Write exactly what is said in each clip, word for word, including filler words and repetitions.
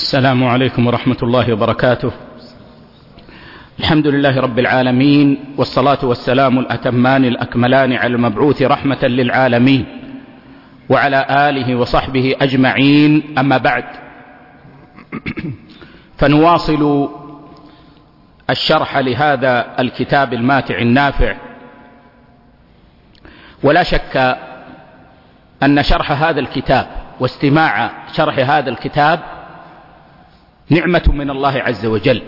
السلام عليكم ورحمة الله وبركاته. الحمد لله رب العالمين، والصلاة والسلام الأتمان الأكملان على المبعوث رحمة للعالمين وعلى آله وصحبه أجمعين، أما بعد، فنواصل الشرح لهذا الكتاب الماتع النافع. ولا شك أن شرح هذا الكتاب واستماع شرح هذا الكتاب نعمة من الله عز وجل،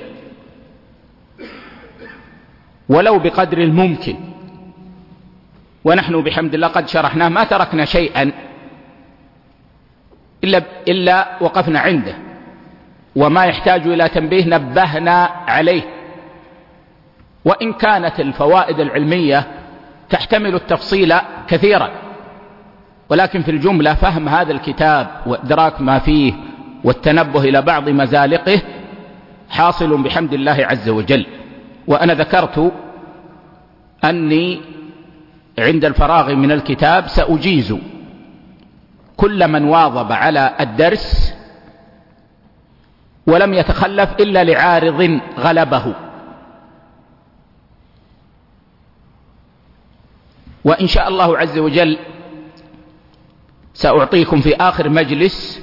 ولو بقدر الممكن، ونحن بحمد الله قد شرحناه، ما تركنا شيئا إلا, إلا وقفنا عنده، وما يحتاج إلى تنبيه نبهنا عليه. وإن كانت الفوائد العلمية تحتمل التفصيل كثيرا، ولكن في الجملة فهم هذا الكتاب وإدراك ما فيه والتنبه إلى بعض مزالقه حاصل بحمد الله عز وجل. وأنا ذكرت أني عند الفراغ من الكتاب سأجيز كل من واظب على الدرس ولم يتخلف إلا لعارض غلبه. وإن شاء الله عز وجل سأعطيكم في آخر مجلس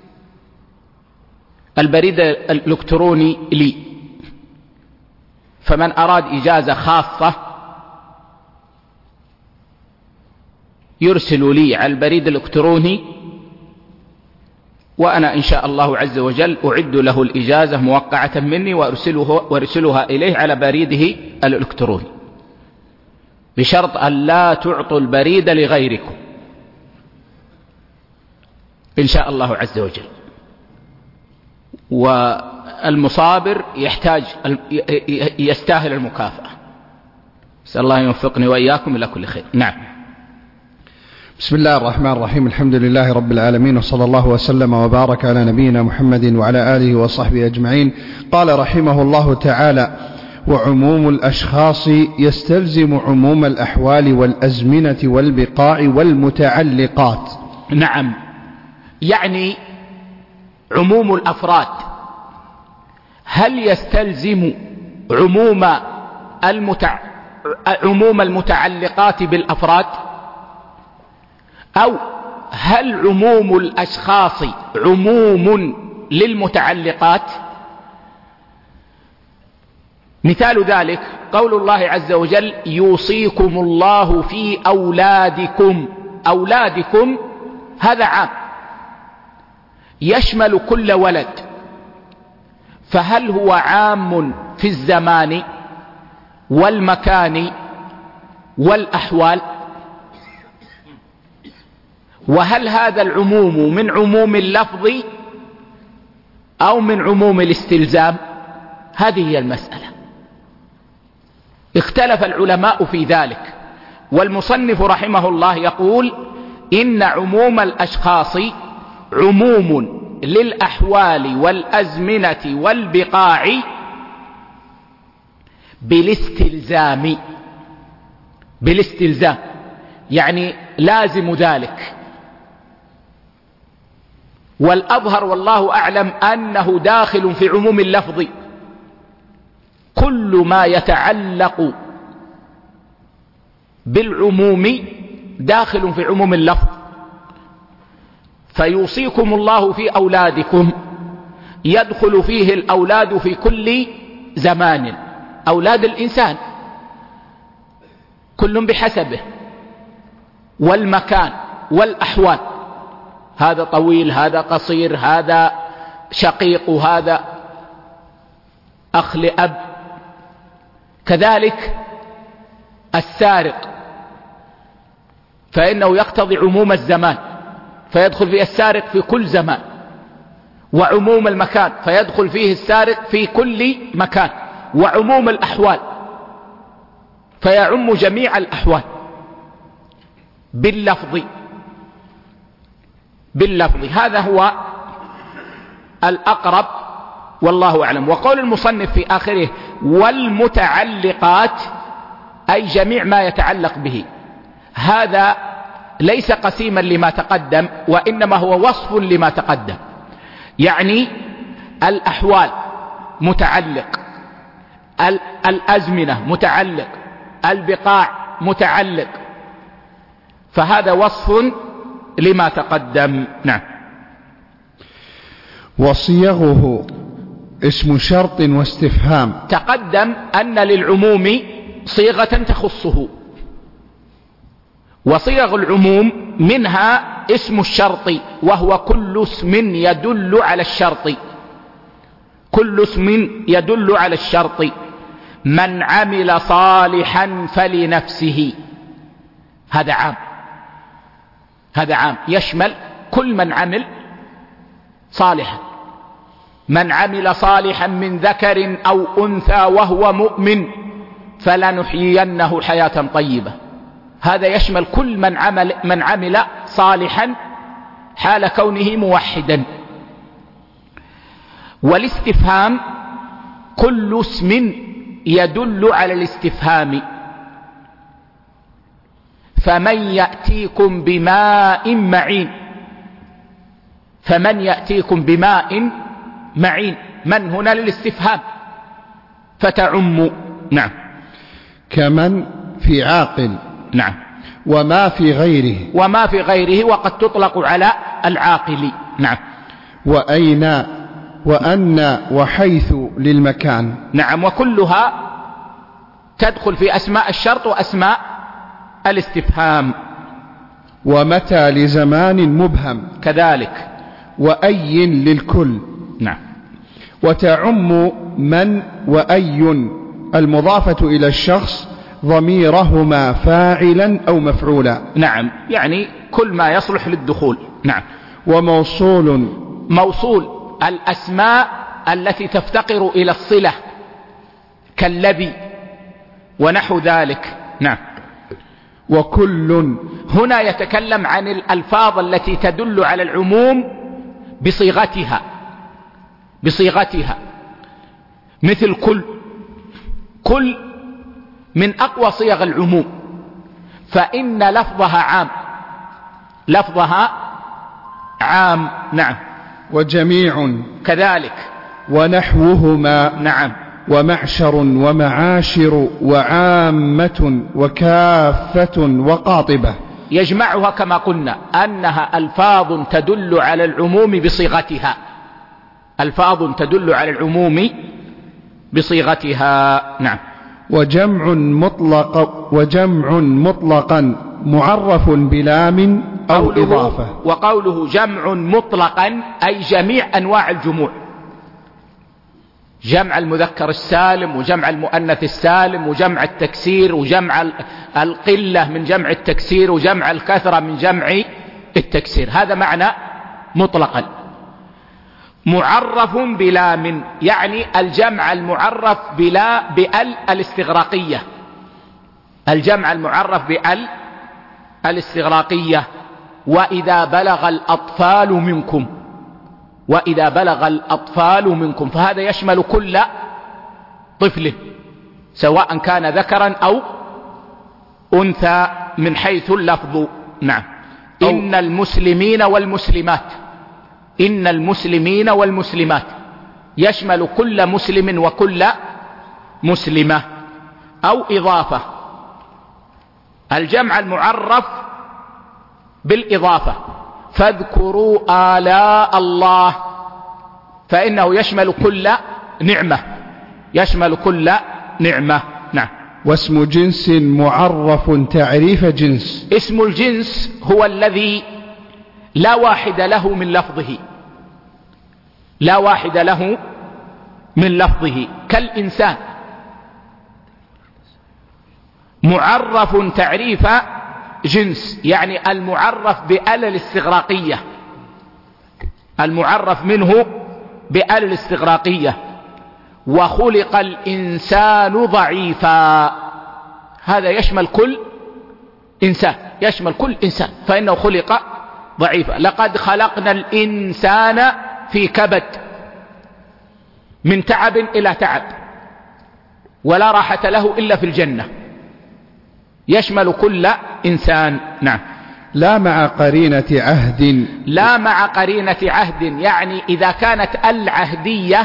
البريد الإلكتروني لي، فمن أراد إجازة خاصة يرسل لي على البريد الإلكتروني، وأنا إن شاء الله عز وجل أعد له الإجازة موقعة مني وأرسله وأرسلها إليه على بريده الإلكتروني، بشرط أن لا تعطوا البريد لغيركم إن شاء الله عز وجل. والمصابر يحتاج يستاهل المكافأة. أسأل الله يوفقني وإياكم إلى كل خير. نعم. بسم الله الرحمن الرحيم. الحمد لله رب العالمين، وصلى الله وسلم وبارك على نبينا محمد وعلى آله وصحبه أجمعين. قال رحمه الله تعالى: وعموم الأشخاص يستلزم عموم الأحوال والأزمنة والبقاع والمتعلقات. نعم، يعني عموم الأفراد هل يستلزم عموم المتع... عموم المتعلقات بالأفراد، أو هل عموم الأشخاص عموم للمتعلقات؟ مثال ذلك قول الله عز وجل: يوصيكم الله في أولادكم. أولادكم هذا عام يشمل كل ولد، فهل هو عام في الزمان والمكان والأحوال؟ وهل هذا العموم من عموم اللفظ أو من عموم الاستلزام؟ هذه هي المسألة، اختلف العلماء في ذلك. والمصنف رحمه الله يقول: إن عموم الأشخاص عموم للأحوال والأزمنة والبقاع بالاستلزام. بالاستلزام يعني لازم ذلك. والأظهر والله أعلم أنه داخل في عموم اللفظ، كل ما يتعلق بالعموم داخل في عموم اللفظ. فيوصيكم الله في أولادكم يدخل فيه الأولاد في كل زمان، أولاد الإنسان كل بحسبه، والمكان والأحوال، هذا طويل، هذا قصير، هذا شقيق، وهذا أخ لأب. كذلك السارق فإنه يقتضي عموم الزمان، فيدخل فيه السارق في كل زمان، وعموم المكان فيدخل فيه السارق في كل مكان، وعموم الأحوال فيعم جميع الأحوال باللفظ. باللفظ هذا هو الأقرب والله أعلم. وقول المصنف في آخره: والمتعلقات، أي جميع ما يتعلق به، هذا ليس قسيما لما تقدم، وإنما هو وصف لما تقدم. يعني الأحوال متعلق، الأزمنة متعلق، البقاع متعلق، فهذا وصف لما تقدم. نعم. وصيغه اسم شرط واستفهام. تقدم أن للعموم صيغة تخصه، وصيغ العموم منها اسم الشرط، وهو كل اسم يدل على الشرط، كل اسم يدل على الشرط. من عمل صالحا فلنفسه، هذا عام، هذا عام يشمل كل من عمل صالحا. من عمل صالحا من ذكر أو أنثى وهو مؤمن فلنحيينه حياة طيبة، هذا يشمل كل من عمل, من عمل صالحا حال كونه موحدا. والاستفهام كل اسم يدل على الاستفهام. فمن يأتيكم بماء معين، فمن يأتيكم بماء معين، من هنا للاستفهام فتعم. نعم. كمن في عاقل. نعم. وما في غيره، وما في غيره وقد تطلق على العاقل. نعم. وأين وأن وحيث للمكان. نعم. وكلها تدخل في أسماء الشرط وأسماء الاستفهام. ومتى لزمان مبهم كذلك. وأي للكل. نعم. وتعم من وأي المضافة إلى الشخص ضميرهما فاعلا أو مفعولا. نعم، يعني كل ما يصلح للدخول. نعم. وموصول، موصول الأسماء التي تفتقر إلى الصلة كالذي ونحو ذلك. نعم. وكل، هنا يتكلم عن الألفاظ التي تدل على العموم بصيغتها، بصيغتها مثل كل. كل من أقوى صيغ العموم، فإن لفظها عام، لفظها عام. نعم. وجميع كذلك. ونحوهما. نعم. ومعشر ومعاشر وعامة وكافة وقاطبة. يجمعها كما قلنا أنها ألفاظ تدل على العموم بصيغتها، ألفاظ تدل على العموم بصيغتها. نعم. وجمع مطلق، وجمع مطلقا معرف بلام أو إضافة. وقوله جمع مطلقا أي جميع أنواع الجموع، جمع المذكر السالم وجمع المؤنث السالم وجمع التكسير وجمع القلة من جمع التكسير وجمع الكثرة من جمع التكسير، هذا معنى مطلقا. معرف بلام يعني الجمع المعرف بلا بال الاستغراقية، الجمع المعرف بال الاستغراقية. وإذا بلغ الأطفال منكم، وإذا بلغ الأطفال منكم، فهذا يشمل كل طفل سواء كان ذكرا أو أنثى من حيث اللفظ. نعم. إن المسلمين والمسلمات، إن المسلمين والمسلمات يشمل كل مسلم وكل مسلمة. أو إضافة، الجمع المعرف بالإضافة، فاذكروا آلاء الله، فإنه يشمل كل نعمة، يشمل كل نعمة. نعم. واسم جنس معرف تعريف جنس، اسم الجنس هو الذي لا واحد له من لفظه، لا واحد له من لفظه، كالإنسان معرف تعريف جنس، يعني المعرف بآل الاستغراقية، المعرف منه بآل الاستغراقية. وخلق الإنسان ضعيفا، هذا يشمل كل إنسان، يشمل كل إنسان، فإنه خلق ضعيفا. لقد خلقنا الإنسان في كبد، من تعب إلى تعب، ولا راحة له إلا في الجنة، يشمل كل إنسان. نعم. لا مع قرينة عهد. لا مع قرينة عهد، يعني إذا كانت العهدية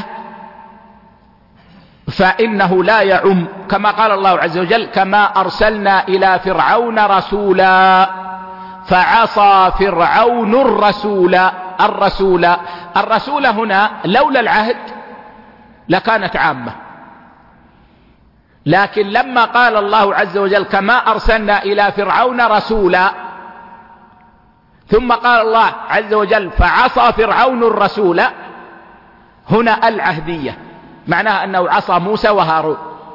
فإنه لا يعم، كما قال الله عز وجل: كما أرسلنا إلى فرعون رسولا فعصى فرعون الرسول. الرسول الرسول هنا لولا العهد لكانت عامة، لكن لما قال الله عز وجل: كما أرسلنا إلى فرعون رسولا، ثم قال الله عز وجل: فعصى فرعون الرسول، هنا العهدية، معناها أنه عصى موسى وهارون،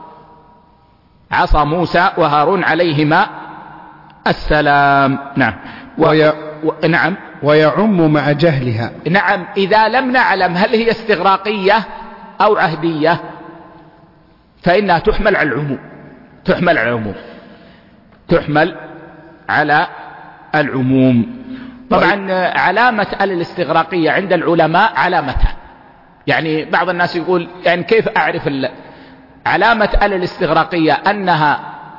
عصى موسى وهارون عليهما السلام. نعم. و... وي... و... نعم. ويعم مع جهلها. نعم، إذا لم نعلم هل هي استغراقية أو عهدية فإنها تحمل على العموم، تحمل على العموم، تحمل على العموم. طبعا علامة الاستغراقية عند العلماء علامتها، يعني بعض الناس يقول يعني كيف أعرف علامة الاستغراقية؟ أنها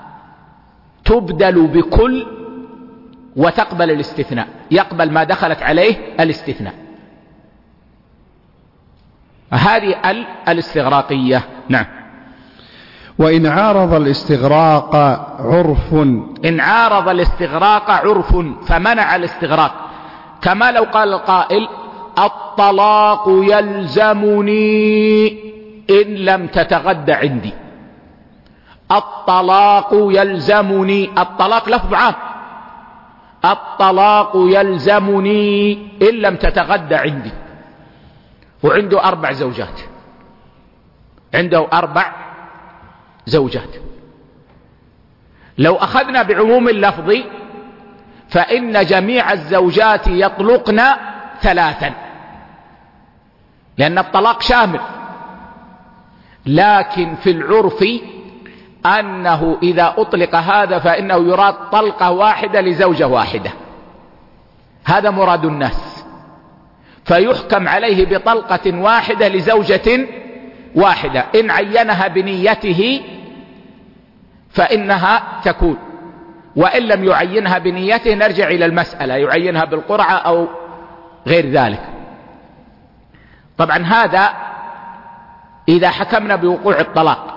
تبدل بكل وتقبل الاستثناء، يقبل ما دخلت عليه الاستثناء، هذه الاستغراقية. نعم. وإن عارض الاستغراق عرف. إن عارض الاستغراق عرف فمنع الاستغراق، كما لو قال القائل: الطلاق يلزمني إن لم تتغد عندي. الطلاق يلزمني، الطلاق لفظ عام، الطلاق يلزمني إن لم تتغد عندي، وعنده أربع زوجات، عنده أربع زوجات. لو أخذنا بعموم اللفظ فإن جميع الزوجات يطلقن ثلاثا، لأن الطلاق شامل، لكن في العرف أنه إذا أطلق هذا فإنه يراد طلقة واحدة لزوجة واحدة، هذا مراد الناس، فيحكم عليه بطلقة واحدة لزوجة واحدة. إن عينها بنيته فإنها تكون، وإن لم يعينها بنيته نرجع إلى المسألة، يعينها بالقرعة أو غير ذلك. طبعا هذا إذا حكمنا بوقوع الطلاق،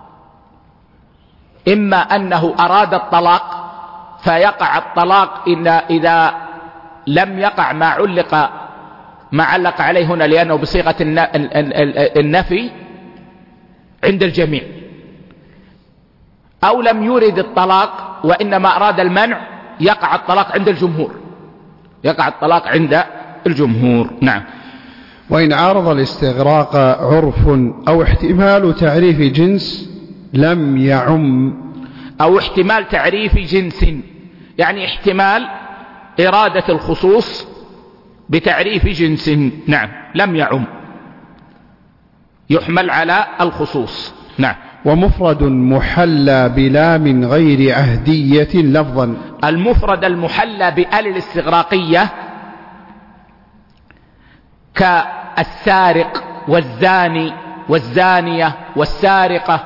إما أنه أراد الطلاق فيقع الطلاق إن إذا لم يقع ما علق ما علق عليه هنا، لأنه بصيغة النفي عند الجميع، أو لم يرد الطلاق وإنما أراد المنع، يقع الطلاق عند الجمهور، يقع الطلاق عند الجمهور. نعم. وإن عارض الاستغراق عرف أو احتمال تعريف جنس لم يعم. أو احتمال تعريف جنس، يعني احتمال إرادة الخصوص بتعريف جنس، نعم، لم يعم، يحمل على الخصوص. نعم. ومفرد محلى بلام غير عهدية لفظا. المفرد المحلى بال الاستغراقية كالسارق والزاني والزانية والسارقة،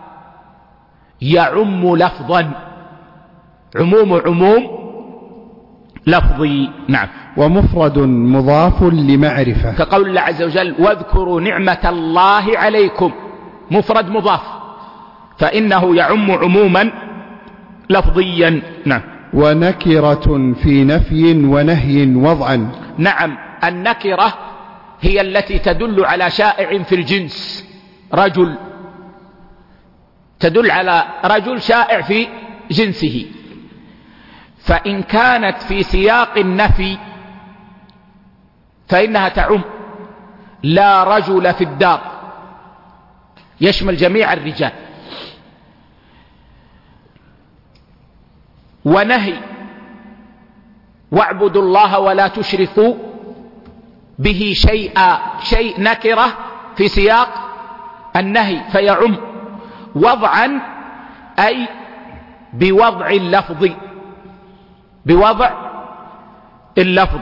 يعم لفظا، عموم عموم لفظي. نعم. ومفرد مضاف لمعرفة، كقول الله عز وجل: واذكروا نعمة الله عليكم، مفرد مضاف فإنه يعم عموما لفظيا. نعم. ونكرة في نفي ونهي وضعا. نعم، النكرة هي التي تدل على شائع في الجنس، رجل، تدل على رجل شائع في جنسه، فإن كانت في سياق النفي فإنها تعم. لا رجل في الدار يشمل جميع الرجال. ونهي: واعبدوا الله ولا تشركوا به شيئا، شيء نكرة في سياق النهي فيعم. وضعا أي بوضع اللفظ، بوضع اللفظ،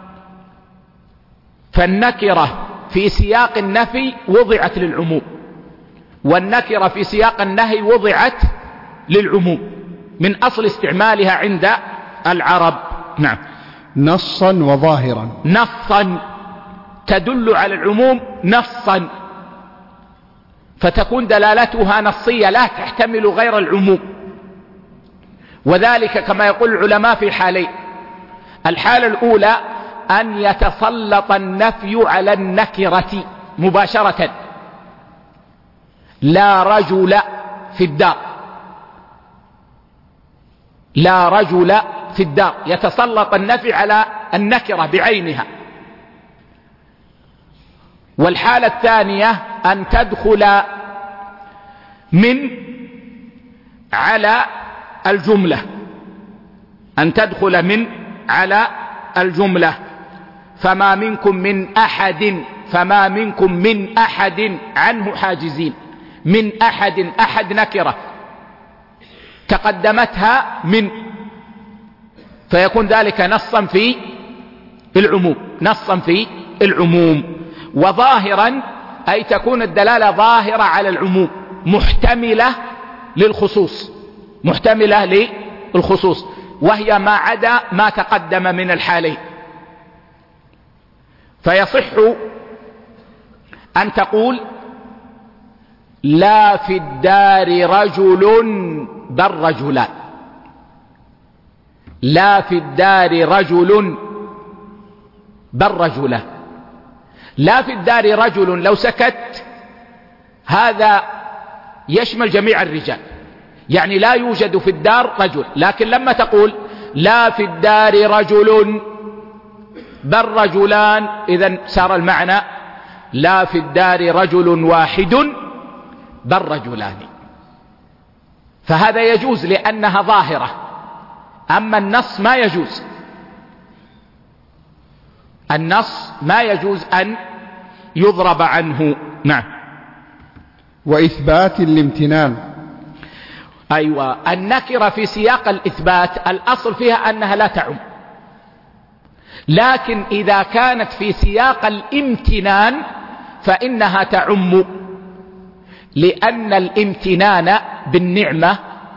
فالنكرة في سياق النفي وضعت للعموم، والنكرة في سياق النهي وضعت للعموم من أصل استعمالها عند العرب. نعم. نصا وظاهرا. نصا تدل على العموم نصا، فتكون دلالتها نصية لا تحتمل غير العموم. وذلك كما يقول العلماء في حالين: الحالة الأولى أن يتسلط النفي على النكرة مباشرة، لا رجل في الدار، لا رجل في الدار، يتسلط النفي على النكرة بعينها. والحالة الثانية أن تدخل من على الجملة، أن تدخل من على الجملة. فما منكم من أحد، فما منكم من أحد عنه حاجزين. من أحد، أحد نكرة تقدمتها من، فيكون ذلك نصا في العموم، نصا في العموم. وظاهرا أي تكون الدلالة ظاهرة على العموم محتملة للخصوص، محتملة للخصوص، وهي ما عدا ما تقدم من الحالين. فيصح أن تقول: لا في الدار رجل بل رجلان. لا في الدار رجل بل رجلان. لا في الدار رجل لو سكت هذا يشمل جميع الرجال، يعني لا يوجد في الدار رجل. لكن لما تقول لا في الدار رجل بل رجلان، إذن صار المعنى لا في الدار رجل واحد بل رجلان. فهذا يجوز لأنها ظاهرة، أما النص ما يجوز، النص ما يجوز أن يضرب عنه. نعم. وإثبات الامتنان. أيوة، النكرة في سياق الإثبات الأصل فيها أنها لا تعم، لكن إذا كانت في سياق الامتنان فإنها تعم، لأن الامتنان بالنعمة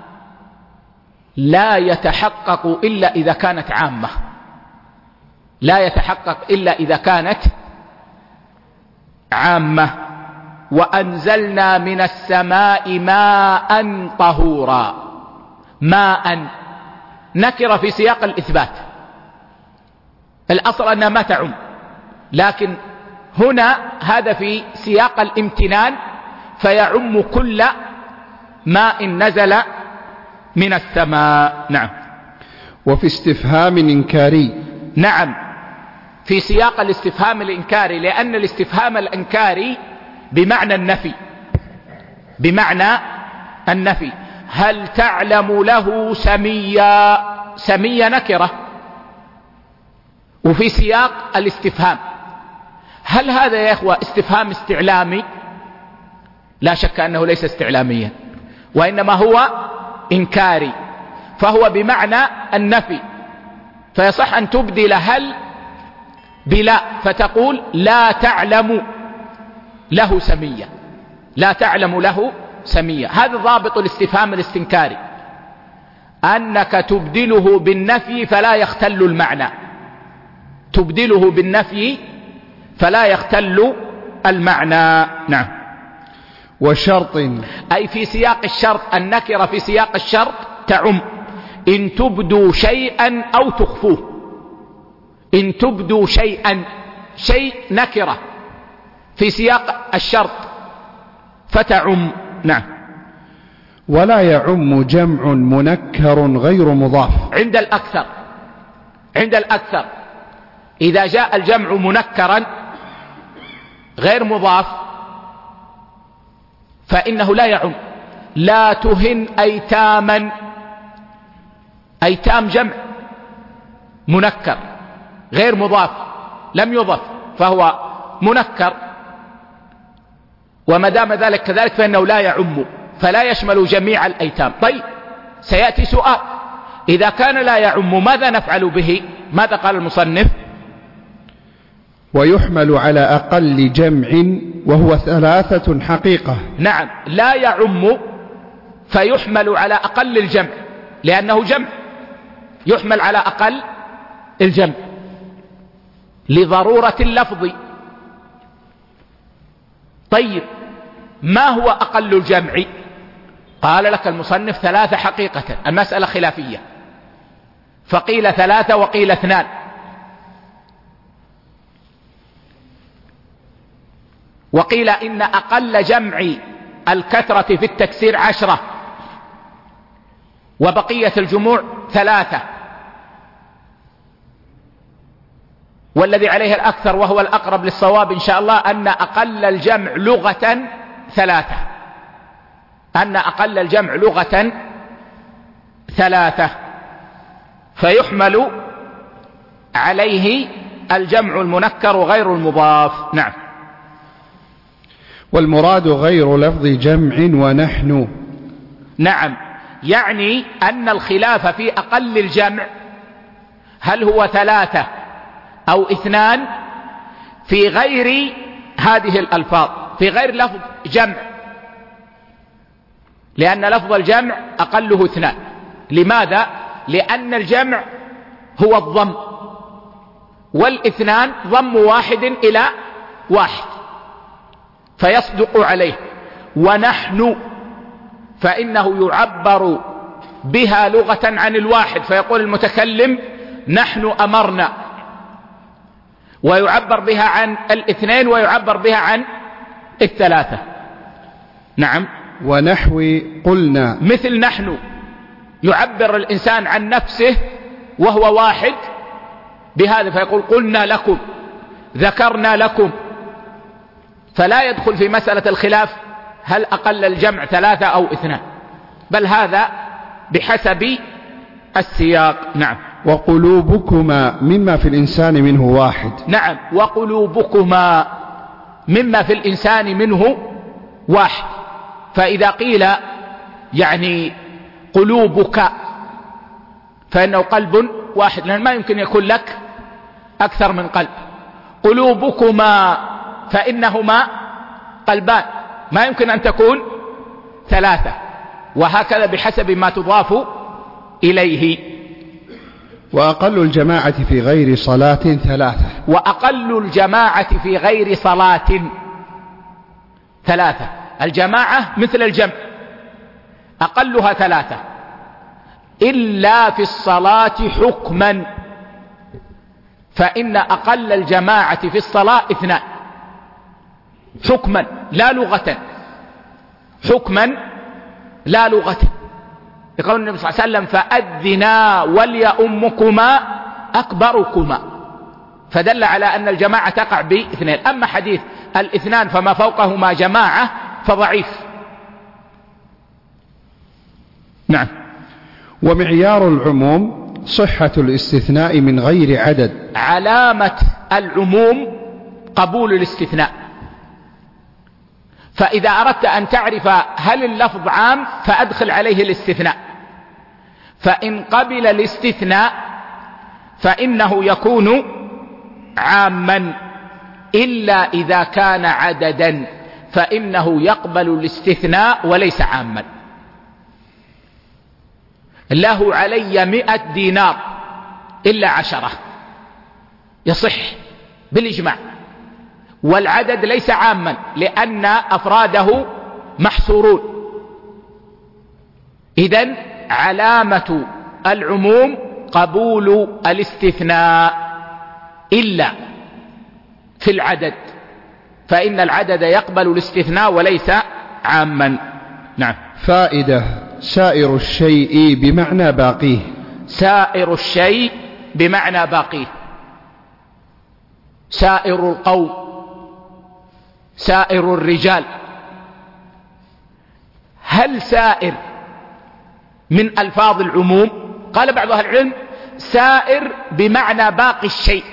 لا يتحقق إلا إذا كانت عامة، لا يتحقق إلا إذا كانت عامة. وأنزلنا من السماء ماء طهورا. ماء نكرة في سياق الإثبات، الأصل أنها ما تعم، لكن هنا هذا في سياق الامتنان فيعم كل ماء نزل من السماء. نعم. وفي استفهام إنكاري. نعم، في سياق الاستفهام الإنكاري، لأن الاستفهام الإنكاري بمعنى النفي، بمعنى النفي. هل تعلم له سميا؟ سميا نكرة وفي سياق الاستفهام. هل هذا يا إخوة استفهام استعلامي؟ لا شك أنه ليس استعلاميا، وإنما هو إنكاري، فهو بمعنى النفي. فيصح أن تبدل هل بلا، فتقول لا تعلم له سمية، لا تعلم له سمية. هذا ضابط الاستفهام الاستنكاري، أنك تبدله بالنفي فلا يختل المعنى، تبدله بالنفي فلا يختل المعنى. نعم. وشرط أي في سياق الشرط، النكرة في سياق الشرط تعم. إن تبدوا شيئا أو تخفوه، إن تبدوا شيئا، شيء نكرة في سياق الشرط فتعم. نعم. ولا يعم جمع منكر غير مضاف عند الأكثر، عند الأكثر إذا جاء الجمع منكرا غير مضاف فإنه لا يعم. لا تهن أيتاما، أيتام جمع منكر غير مضاف لم يضف فهو منكر، وما دام ذلك كذلك فإنه لا يعم، فلا يشمل جميع الأيتام. طيب سيأتي سؤال، إذا كان لا يعم ماذا نفعل به؟ ماذا قال المصنف؟ ويحمل على أقل جمع وهو ثلاثة حقيقة. نعم، لا يعم فيحمل على أقل الجمع، لأنه جمع يحمل على أقل الجمع لضرورة اللفظ. طيب ما هو أقل الجمع؟ قال لك المصنف ثلاثة حقيقة، المسألة خلافية، فقيل ثلاثة وقيل اثنان. وقيل إن أقل جمع الكثرة في التكسير عشرة، وبقية الجموع ثلاثة. والذي عليه الأكثر وهو الأقرب للصواب إن شاء الله أن أقل الجمع لغة ثلاثة، أن أقل الجمع لغة ثلاثة، فيحمل عليه الجمع المنكر غير المضاف. نعم. والمراد غير لفظ جمع ونحن. نعم، يعني أن الخلاف في أقل الجمع هل هو ثلاثة أو اثنان في غير هذه الألفاظ، في غير لفظ جمع، لأن لفظ الجمع أقله اثنان. لماذا؟ لأن الجمع هو الضم، والاثنان ضم واحد إلى واحد فيصدق عليه. ونحن فإنه يعبر بها لغة عن الواحد، فيقول المتكلم نحن أمرنا، ويعبر بها عن الاثنين ويعبر بها عن الثلاثة. نعم. ونحو قلنا، مثل نحن يعبر الإنسان عن نفسه وهو واحد بهذا، فيقول قلنا لكم، ذكرنا لكم. فلا يدخل في مسألة الخلاف هل أقل الجمع ثلاثة أو اثنان، بل هذا بحسب السياق. نعم. وقلوبكما مما في الإنسان منه واحد. نعم، وقلوبكما مما في الإنسان منه واحد. فإذا قيل يعني قلوبك فإنه قلب واحد، لأن ما يمكن يكون لك أكثر من قلب. قلوبكما فإنهما قلبان، ما يمكن أن تكون ثلاثة، وهكذا بحسب ما تضاف إليه. وأقل الجماعة في غير صلاة ثلاثة. وأقل الجماعة في غير صلاة ثلاثة. الجماعة مثل الجمع أقلها ثلاثة، إلا في الصلاة حكما، فإن أقل الجماعة في الصلاة اثنان حكما لا لغة، حكما لا لغة. يقول النبي صلى الله عليه وسلم فأذنا وليؤمكما أكبركما، فدل على أن الجماعة تقع باثنين. أما حديث الاثنان فما فوقهما جماعة فضعيف. نعم. ومعيار العموم صحة الاستثناء من غير عدد. علامة العموم قبول الاستثناء. فإذا أردت أن تعرف هل اللفظ عام فأدخل عليه الاستثناء، فإن قبل الاستثناء فإنه يكون عاما، إلا إذا كان عددا فإنه يقبل الاستثناء وليس عاما. له علي مئة دينار إلا عشرة يصح بالإجماع، والعدد ليس عاما لأن أفراده محصورون. إذن علامة العموم قبول الاستثناء إلا في العدد، فإن العدد يقبل الاستثناء وليس عاما. نعم. فائدة: سائر الشيء بمعنى باقيه. سائر الشيء بمعنى باقيه، سائر القوم، سائر الرجال. هل سائر من ألفاظ العموم؟ قال بعض أهل العلم سائر بمعنى باقي الشيء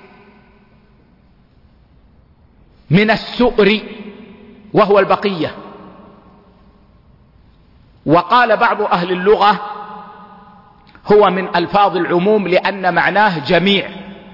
من السؤر وهو البقية. وقال بعض أهل اللغة هو من ألفاظ العموم لأن معناه جميع.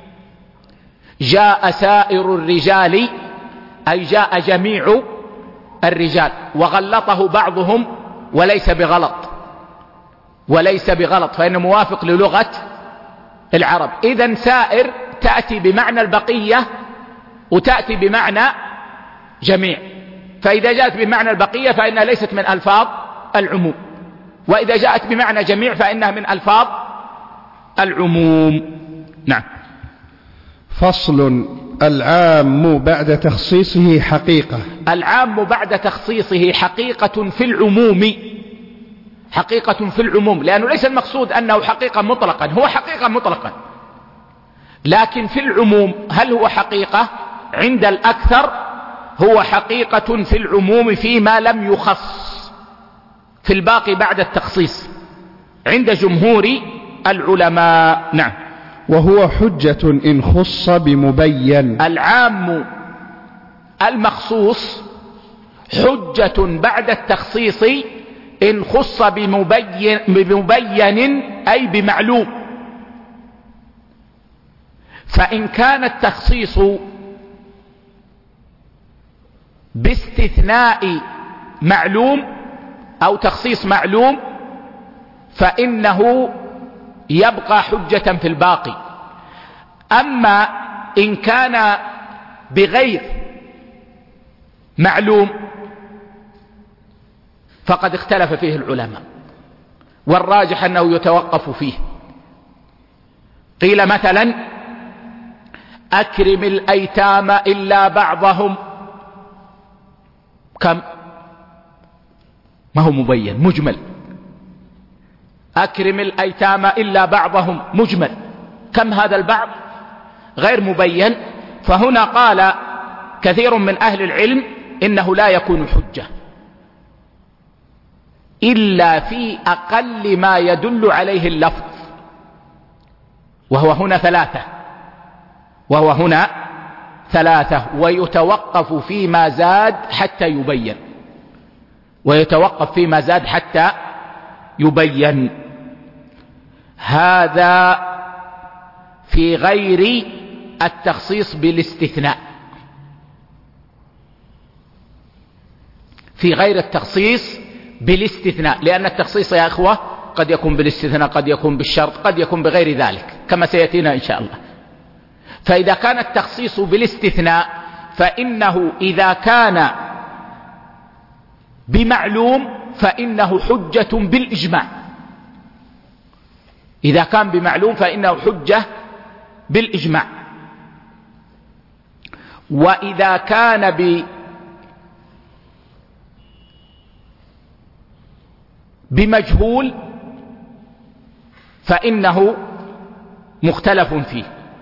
جاء سائر الرجال أي جاء جميع الرجال، وغلطه بعضهم وليس بغلط، وليس بغلط، فإنه موافق للغة العرب. إذن سائر تأتي بمعنى البقية وتأتي بمعنى جميع، فإذا جاءت بمعنى البقية فإنها ليست من ألفاظ العموم، وإذا جاءت بمعنى جميع فإنها من ألفاظ العموم. نعم. فصل. العام بعد تخصيصه حقيقة. العام بعد تخصيصه حقيقة في العموم، حقيقة في العموم، لأنه ليس المقصود أنه حقيقة مطلقا، هو حقيقة مطلقا، لكن في العموم هل هو حقيقة؟ عند الأكثر هو حقيقة في العموم فيما لم يخص، في الباقي بعد التخصيص عند جمهور العلماء. نعم. وهو حجة إن خص بمبين. العام المخصوص حجة بعد التخصيص إن خص بمبين, بمبين أي بمعلوم. فإن كان التخصيص باستثناء معلوم أو تخصيص معلوم فإنه يبقى حجة في الباقي. أما إن كان بغير معلوم فقد اختلف فيه العلماء، والراجح أنه يتوقف فيه. قيل مثلا أكرم الأيتام إلا بعضهم، كم؟ ما هو مبين، مجمل. أكرم الأيتام إلا بعضهم مجمل، كم هذا البعض؟ غير مبين. فهنا قال كثير من أهل العلم إنه لا يكون حجة إلا في أقل ما يدل عليه اللفظ، وهو هنا ثلاثة وهو هنا ثلاثة ويتوقف فيما زاد حتى يبين، ويتوقف فيما زاد حتى يبين. هذا في غير التخصيص بالاستثناء، في غير التخصيص بالاستثناء، لأن التخصيص يا أخوة قد يكون بالاستثناء، قد يكون بالشرط، قد يكون بغير ذلك كما سيأتينا إن شاء الله. فإذا كان التخصيص بالاستثناء فإنه إذا كان بمعلوم فإنه حجة بالإجماع، إذا كان بمعلوم فإنه حجة بالإجماع. وإذا كان ب بمجهول فإنه مختلف فيه.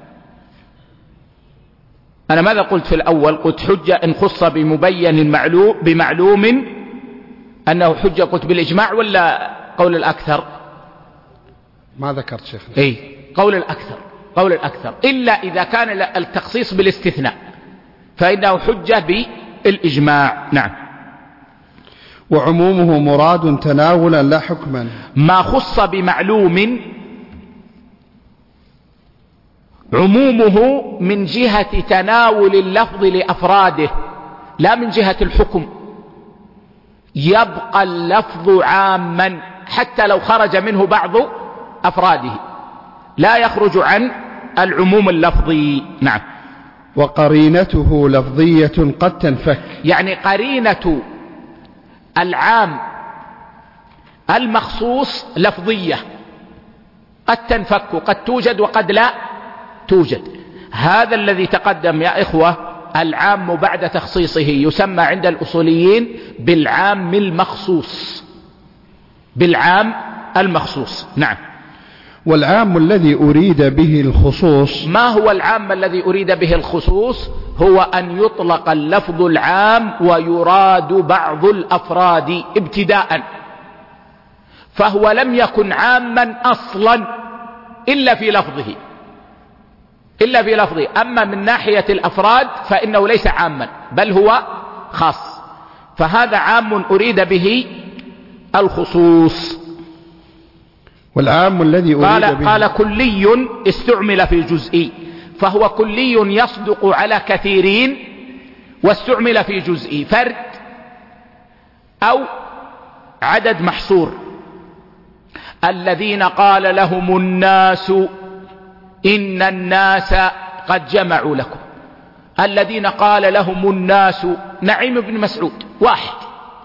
أنا ماذا قلت في الأول؟ قلت حجة إن خص بمبين معلوم بمعلوم أنه حجة، قلت بالإجماع ولا قول الأكثر؟ ما ذكرت شيخنا. إيه، قول الأكثر، قول الأكثر، إلا إذا كان التخصيص بالاستثناء فإنه حجة بالإجماع. نعم. وعمومه مراد تناولا لا حكما. ما خص بمعلوم عمومه من جهة تناول اللفظ لأفراده لا من جهة الحكم، يبقى اللفظ عاما حتى لو خرج منه بعض أفراده، لا يخرج عن العموم اللفظي. نعم. وقرينته لفظية قد تنفك، يعني قرينة العام المخصوص لفظية قد تنفك، قد توجد وقد لا توجد. هذا الذي تقدم يا إخوة، العام بعد تخصيصه يسمى عند الأصوليين بالعام المخصوص، بالعام المخصوص. نعم. والعام الذي أريد به الخصوص، ما هو العام الذي أريد به الخصوص؟ هو أن يطلق اللفظ العام ويراد بعض الأفراد ابتداء، فهو لم يكن عاما أصلا إلا في لفظه، إلا في لفظه. أما من ناحية الأفراد فإنه ليس عاما بل هو خاص، فهذا عام أريد به الخصوص. والعام الذي أريد قال به قال كلي استعمل في جزئي، فهو كلي يصدق على كثيرين واستعمل في جزئي، فرد أو عدد محصور. الذين قال لهم الناس إن الناس قد جمعوا لكم. الذين قال لهم الناس نعيم بن مسعود واحد،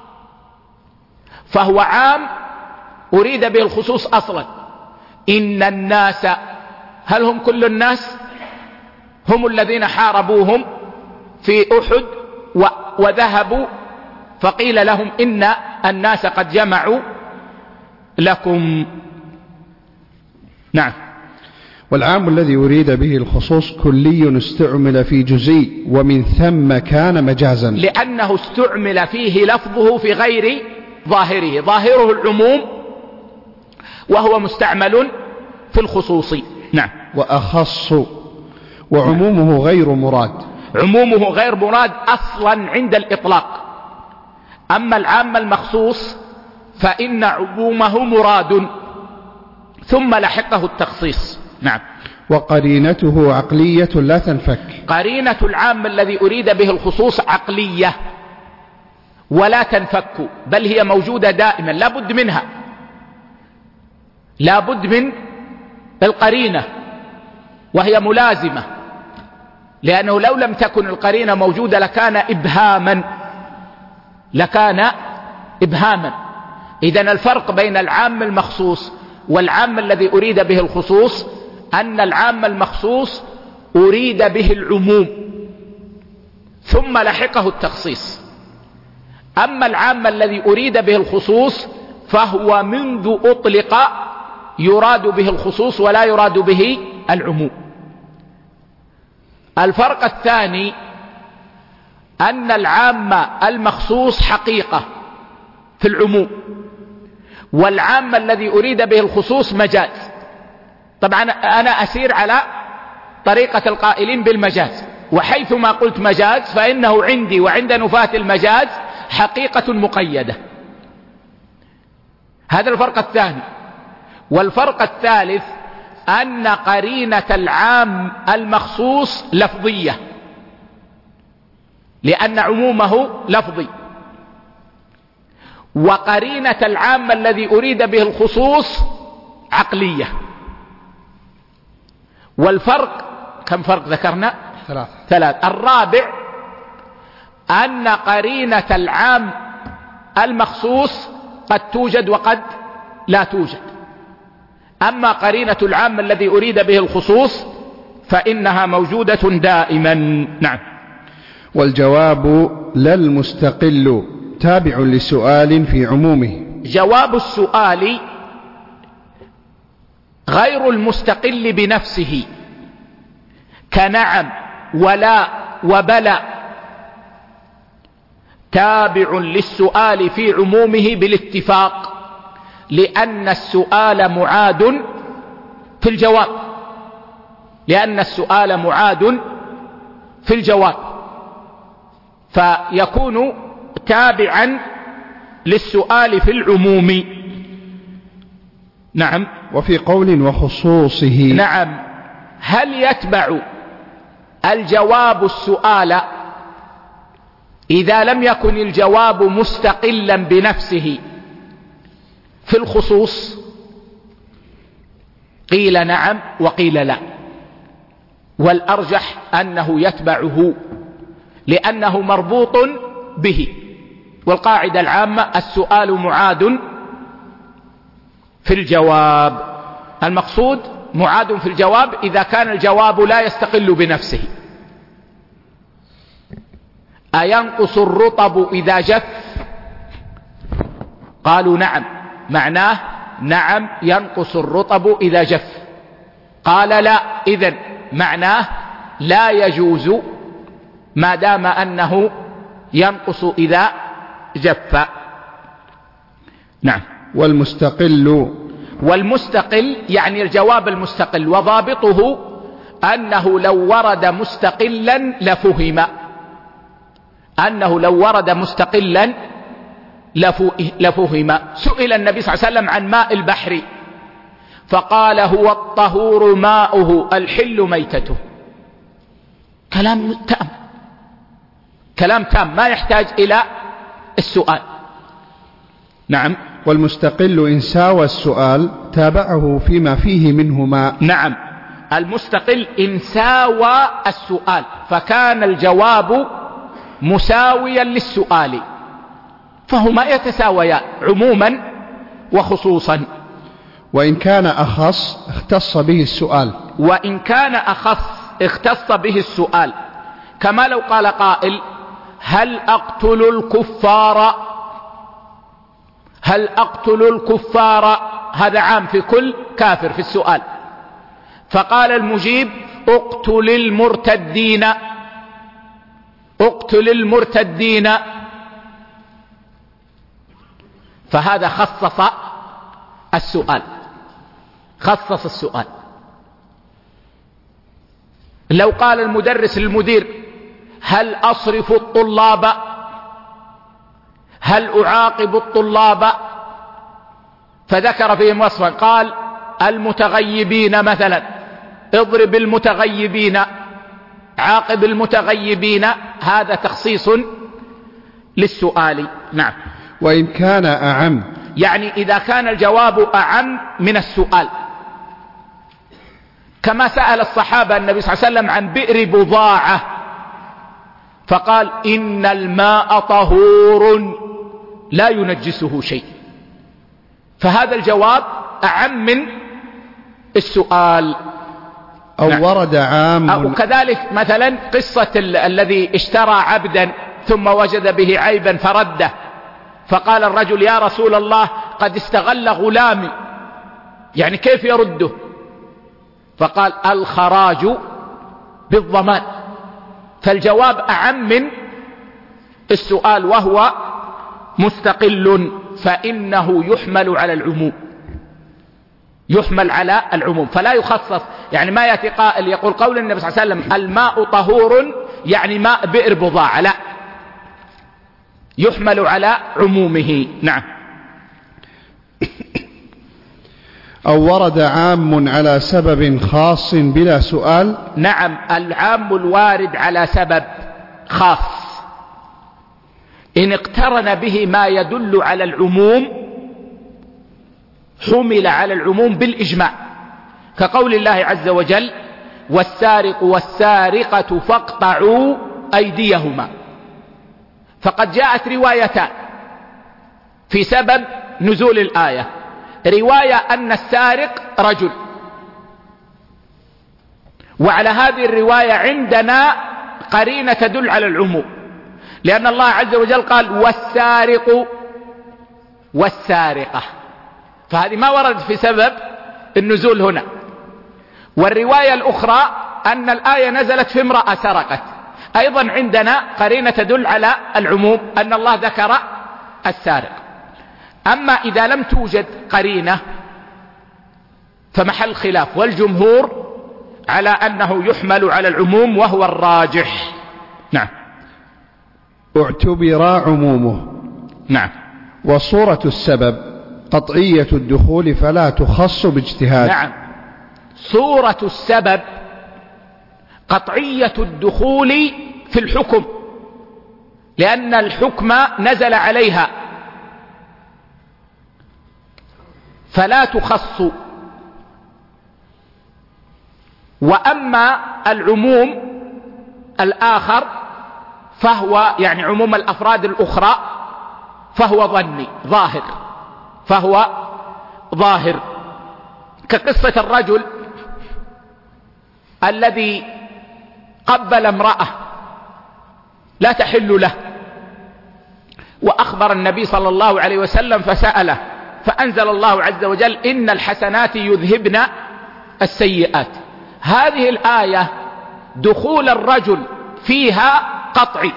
فهو عام أريد به الخصوص أصلا. إن الناس، هل هم كل الناس؟ هم الذين حاربوهم في أحد وذهبوا فقيل لهم إن الناس قد جمعوا لكم. نعم. والعام الذي أريد به الخصوص كلي استعمل في جزئي ومن ثم كان مجازا، لأنه استعمل فيه لفظه في غير ظاهره، ظاهره العموم وهو مستعمل في الخصوص. نعم. وأخص وعمومه غير مراد، عمومه غير مراد أصلا عند الإطلاق. أما العام المخصوص فإن عمومه مراد ثم لحقه التخصيص. نعم. وقرينته عقلية لا تنفك، قرينة العام الذي أريد به الخصوص عقلية ولا تنفك، بل هي موجودة دائما، لا بد منها، لا بد من القرينة وهي ملازمة، لأنه لو لم تكن القرينة موجودة لكان إبهاما، لكان إبهاما. إذن الفرق بين العام المخصوص والعام الذي أريد به الخصوص أن العام المخصوص أريد به العموم ثم لحقه التخصيص، أما العام الذي أريد به الخصوص فهو منذ أطلق يراد به الخصوص ولا يراد به العموم. الفرق الثاني أن العام المخصوص حقيقة في العموم، والعام الذي أريد به الخصوص مجاز. طبعا أنا أسير على طريقة القائلين بالمجاز، وحيثما قلت مجاز فإنه عندي وعند نفاة المجاز حقيقة مقيدة. هذا الفرق الثاني. والفرق الثالث أن قرينة العام المخصوص لفظية، لأن عمومه لفظي، وقرينة العام الذي أريد به الخصوص عقلية. والفرق كم فرق ذكرنا؟ ثلاث. ثلاث. الرابع أن قرينة العام المخصوص قد توجد وقد لا توجد، أما قرينة العام الذي أريد به الخصوص فإنها موجودة دائما. نعم. والجواب لا المستقل تابع لسؤال في عمومه. جواب السؤال غير المستقل بنفسه كنعم ولا وبلى، تابع للسؤال في عمومه بالاتفاق، لأن السؤال معاد في الجواب، لأن السؤال معاد في الجواب، فيكون تابعا للسؤال في العموم. نعم. وفي قول وخصوصه. نعم. هل يتبع الجواب السؤال إذا لم يكن الجواب مستقلا بنفسه في الخصوص؟ قيل نعم وقيل لا، والأرجح أنه يتبعه لأنه مربوط به. والقاعدة العامة السؤال معاد في الجواب، المقصود معاد في الجواب إذا كان الجواب لا يستقل بنفسه. أينقص الرطب إذا جف؟ قالوا نعم، معناه نعم ينقص الرطب إذا جف. قال لا، إذن معناه لا يجوز ما دام أنه ينقص إذا جف. نعم. والمستقل. والمستقل يعني الجواب المستقل، وضابطه أنه لو ورد مستقلا لفهم، أنه لو ورد مستقلا لفهم. سئل النبي صلى الله عليه وسلم عن ماء البحر فقال هو الطهور ماؤه الحل ميتته. كلام تام، كلام تام ما يحتاج إلى السؤال. نعم. والمستقل إن ساوى السؤال تابعه فيما فيه منهما. نعم. المستقل إن ساوى السؤال، فكان الجواب مساويا للسؤال، فهما يتساويان عموما وخصوصا. وإن كان أخص اختص به السؤال. وإن كان أخص اختص به السؤال، كما لو قال قائل: هل أقتل الكفار؟ هل أقتل الكفار؟ هذا عام في كل كافر في السؤال. فقال المجيب: اقتل المرتدين، اقتل المرتدين. فهذا خصص السؤال، خصص السؤال. لو قال المدرس للمدير: هل أصرف الطلاب؟ هل أعاقب الطلاب؟ فذكر فيهم وصفا، قال: المتغيبين مثلا، اضرب المتغيبين، عاقب المتغيبين. هذا تخصيص للسؤال. نعم. وإن كان أعم، يعني إذا كان الجواب أعم من السؤال، كما سأل الصحابة النبي صلى الله عليه وسلم عن بئر بضاعة فقال: إن الماء طهور لا ينجسه شيء. فهذا الجواب أعم من السؤال. أو نعم. ورد عام. أو كذلك مثلا قصة الذي اشترى عبدا ثم وجد به عيبا فرده، فقال الرجل: يا رسول الله قد استغل غلامي، يعني كيف يرده؟ فقال: الخراج بالضمان. فالجواب أعم من السؤال وهو مستقل، فإنه يحمل على العموم، يحمل على العموم فلا يخصص. يعني ما يأتي قائل يقول قول النبي صلى الله عليه وسلم: الماء طهور، يعني ماء بئر بضاعة، لا، يحمل على عمومه. نعم. أو ورد عام على سبب خاص بلا سؤال. نعم، العام الوارد على سبب خاص إن اقترن به ما يدل على العموم حمل على العموم بالإجماع، كقول الله عز وجل: والسارق والسارقة فاقطعوا أيديهما. فقد جاءت روايتان في سبب نزول الآية، رواية أن السارق رجل، وعلى هذه الرواية عندنا قرينة تدل على العموم، لأن الله عز وجل قال: والسارق والسارقة، فهذه ما وردت في سبب النزول هنا. والرواية الأخرى أن الآية نزلت في امرأة سرقت، أيضا عندنا قرينة تدل على العموم أن الله ذكر السارق. أما إذا لم توجد قرينة فمحل خلاف، والجمهور على أنه يحمل على العموم وهو الراجح. نعم. اعتبر عمومه. نعم. وصورة السبب قطعية الدخول فلا تخص باجتهاد. نعم، صورة السبب قطعية الدخول في الحكم، لأن الحكم نزل عليها فلا تخص. وأما العموم الآخر فهو يعني عموم الأفراد الأخرى فهو ظني ظاهر، فهو ظاهر، كقصة الرجل الذي قبل امرأة لا تحل له، وأخبر النبي صلى الله عليه وسلم فسأله، فأنزل الله عز وجل: إن الحسنات يذهبن السيئات. هذه الآية دخول الرجل فيها قطعي،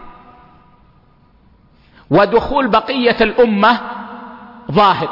ودخول بقية الأمة ظاهر،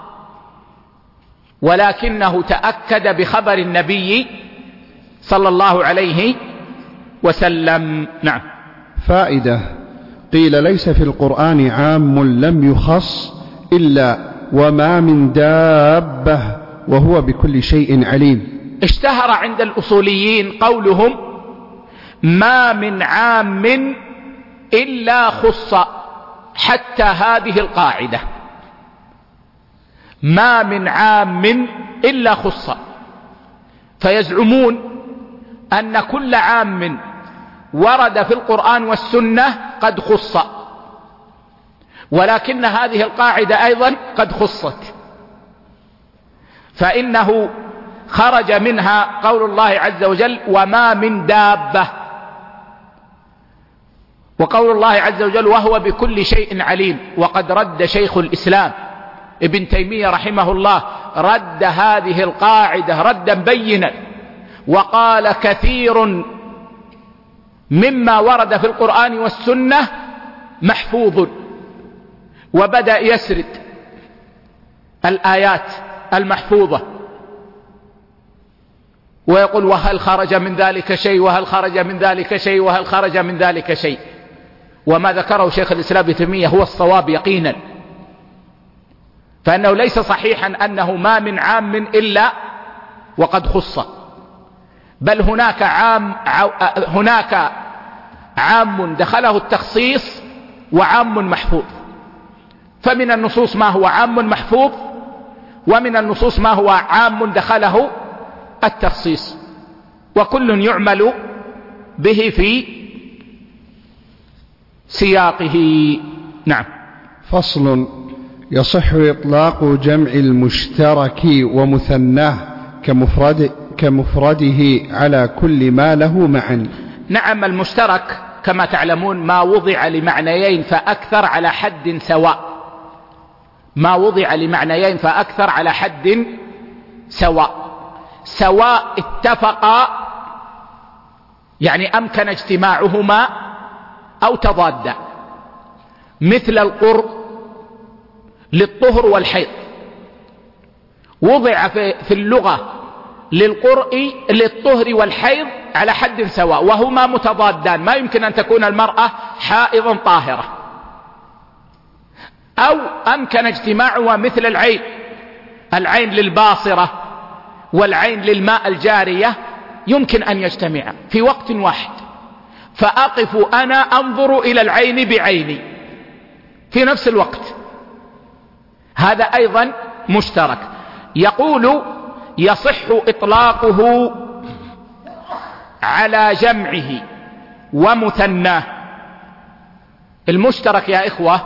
ولكنه تأكد بخبر النبي صلى الله عليه وسلم. نعم. فائدة: قيل ليس في القرآن عام لم يخص إلا وما من دابة وهو بكل شيء عليم. اشتهر عند الأصوليين قولهم: ما من عام إلا خص، حتى هذه القاعدة: ما من عام إلا خص. فيزعمون أن كل عام ورد في القرآن والسنة قد خص، ولكن هذه القاعدة أيضا قد خصت، فإنه خرج منها قول الله عز وجل وما من دابة، وقول الله عز وجل وهو بكل شيء عليم. وقد رد شيخ الإسلام ابن تيمية رحمه الله رد هذه القاعدة ردا بينا، وقال كثير مما ورد في القرآن والسنة محفوظ، وبدأ يسرد الآيات المحفوظة ويقول وهل خرج من ذلك شيء وهل خرج من ذلك شيء وهل خرج من ذلك شيء. وما ذكره شيخ الإسلام ابن تيمية هو الصواب يقينا، فإنه ليس صحيحا أنه ما من عام إلا وقد خص، بل هناك عام هناك عام دخله التخصيص وعام محفوظ. فمن النصوص ما هو عام محفوظ، ومن النصوص ما هو عام دخله التخصيص، وكل يعمل به في سياقه. نعم. فصل. يصح إطلاق جمع المشترك ومثناه كمفرد كمفرده على كل ما له معا. نعم، المشترك كما تعلمون ما وضع لمعنيين فأكثر على حد سواء، ما وضع لمعنيين فأكثر على حد سواء، سواء اتفقا يعني أمكن اجتماعهما أو تضادا، مثل القرء للطهر والحيض، وضع في اللغة للقرء للطهر والحيض على حد سواء، وهما متضادان، ما يمكن أن تكون المرأة حائضا طاهرة. أو أمكن اجتماعها مثل العين، العين للباصرة والعين للماء الجارية يمكن أن يجتمعا في وقت واحد، فأقف أنا أنظر إلى العين بعيني في نفس الوقت، هذا أيضا مشترك. يقول يصح إطلاقه على جمعه ومثناه. المشترك يا إخوة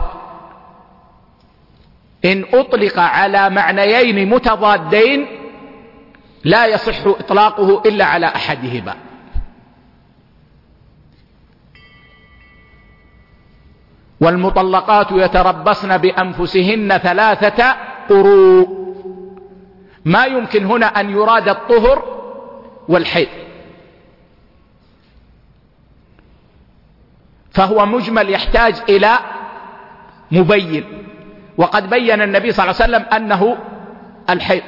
إن أطلق على معنيين متضادين لا يصح إطلاقه إلا على أحدهما. والمطلقات يتربصن بأنفسهن ثلاثة قروء، ما يمكن هنا أن يراد الطهر والحيض، فهو مجمل يحتاج إلى مبين، وقد بين النبي صلى الله عليه وسلم أنه الحيض.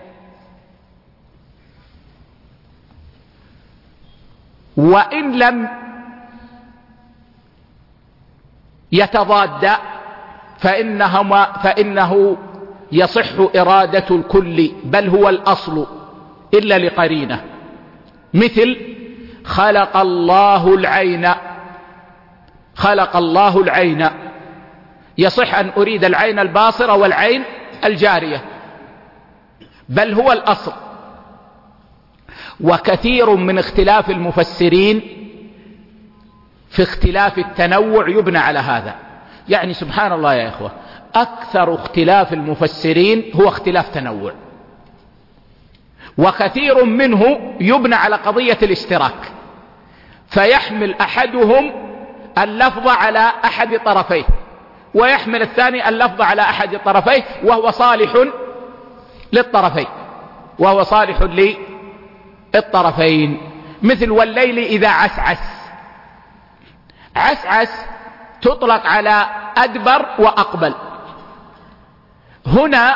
وإن لم يتضاد فإنهما فإنه يصح إرادة الكل، بل هو الأصل إلا لقرينة، مثل خلق الله العين، خلق الله العين، يصح أن أريد العين الباصرة والعين الجارية، بل هو الأصل. وكثير من اختلاف المفسرين في اختلاف التنوع يبنى على هذا، يعني سبحان الله يا إخوة، أكثر اختلاف المفسرين هو اختلاف تنوع، وكثير منه يبنى على قضية الاشتراك، فيحمل أحدهم اللفظ على أحد طرفيه، ويحمل الثاني اللفظ على أحد طرفيه، وهو صالح للطرفين، وهو صالح للطرفين، مثل والليل إذا عسعس. عسعس تطلق على أدبر وأقبل، هنا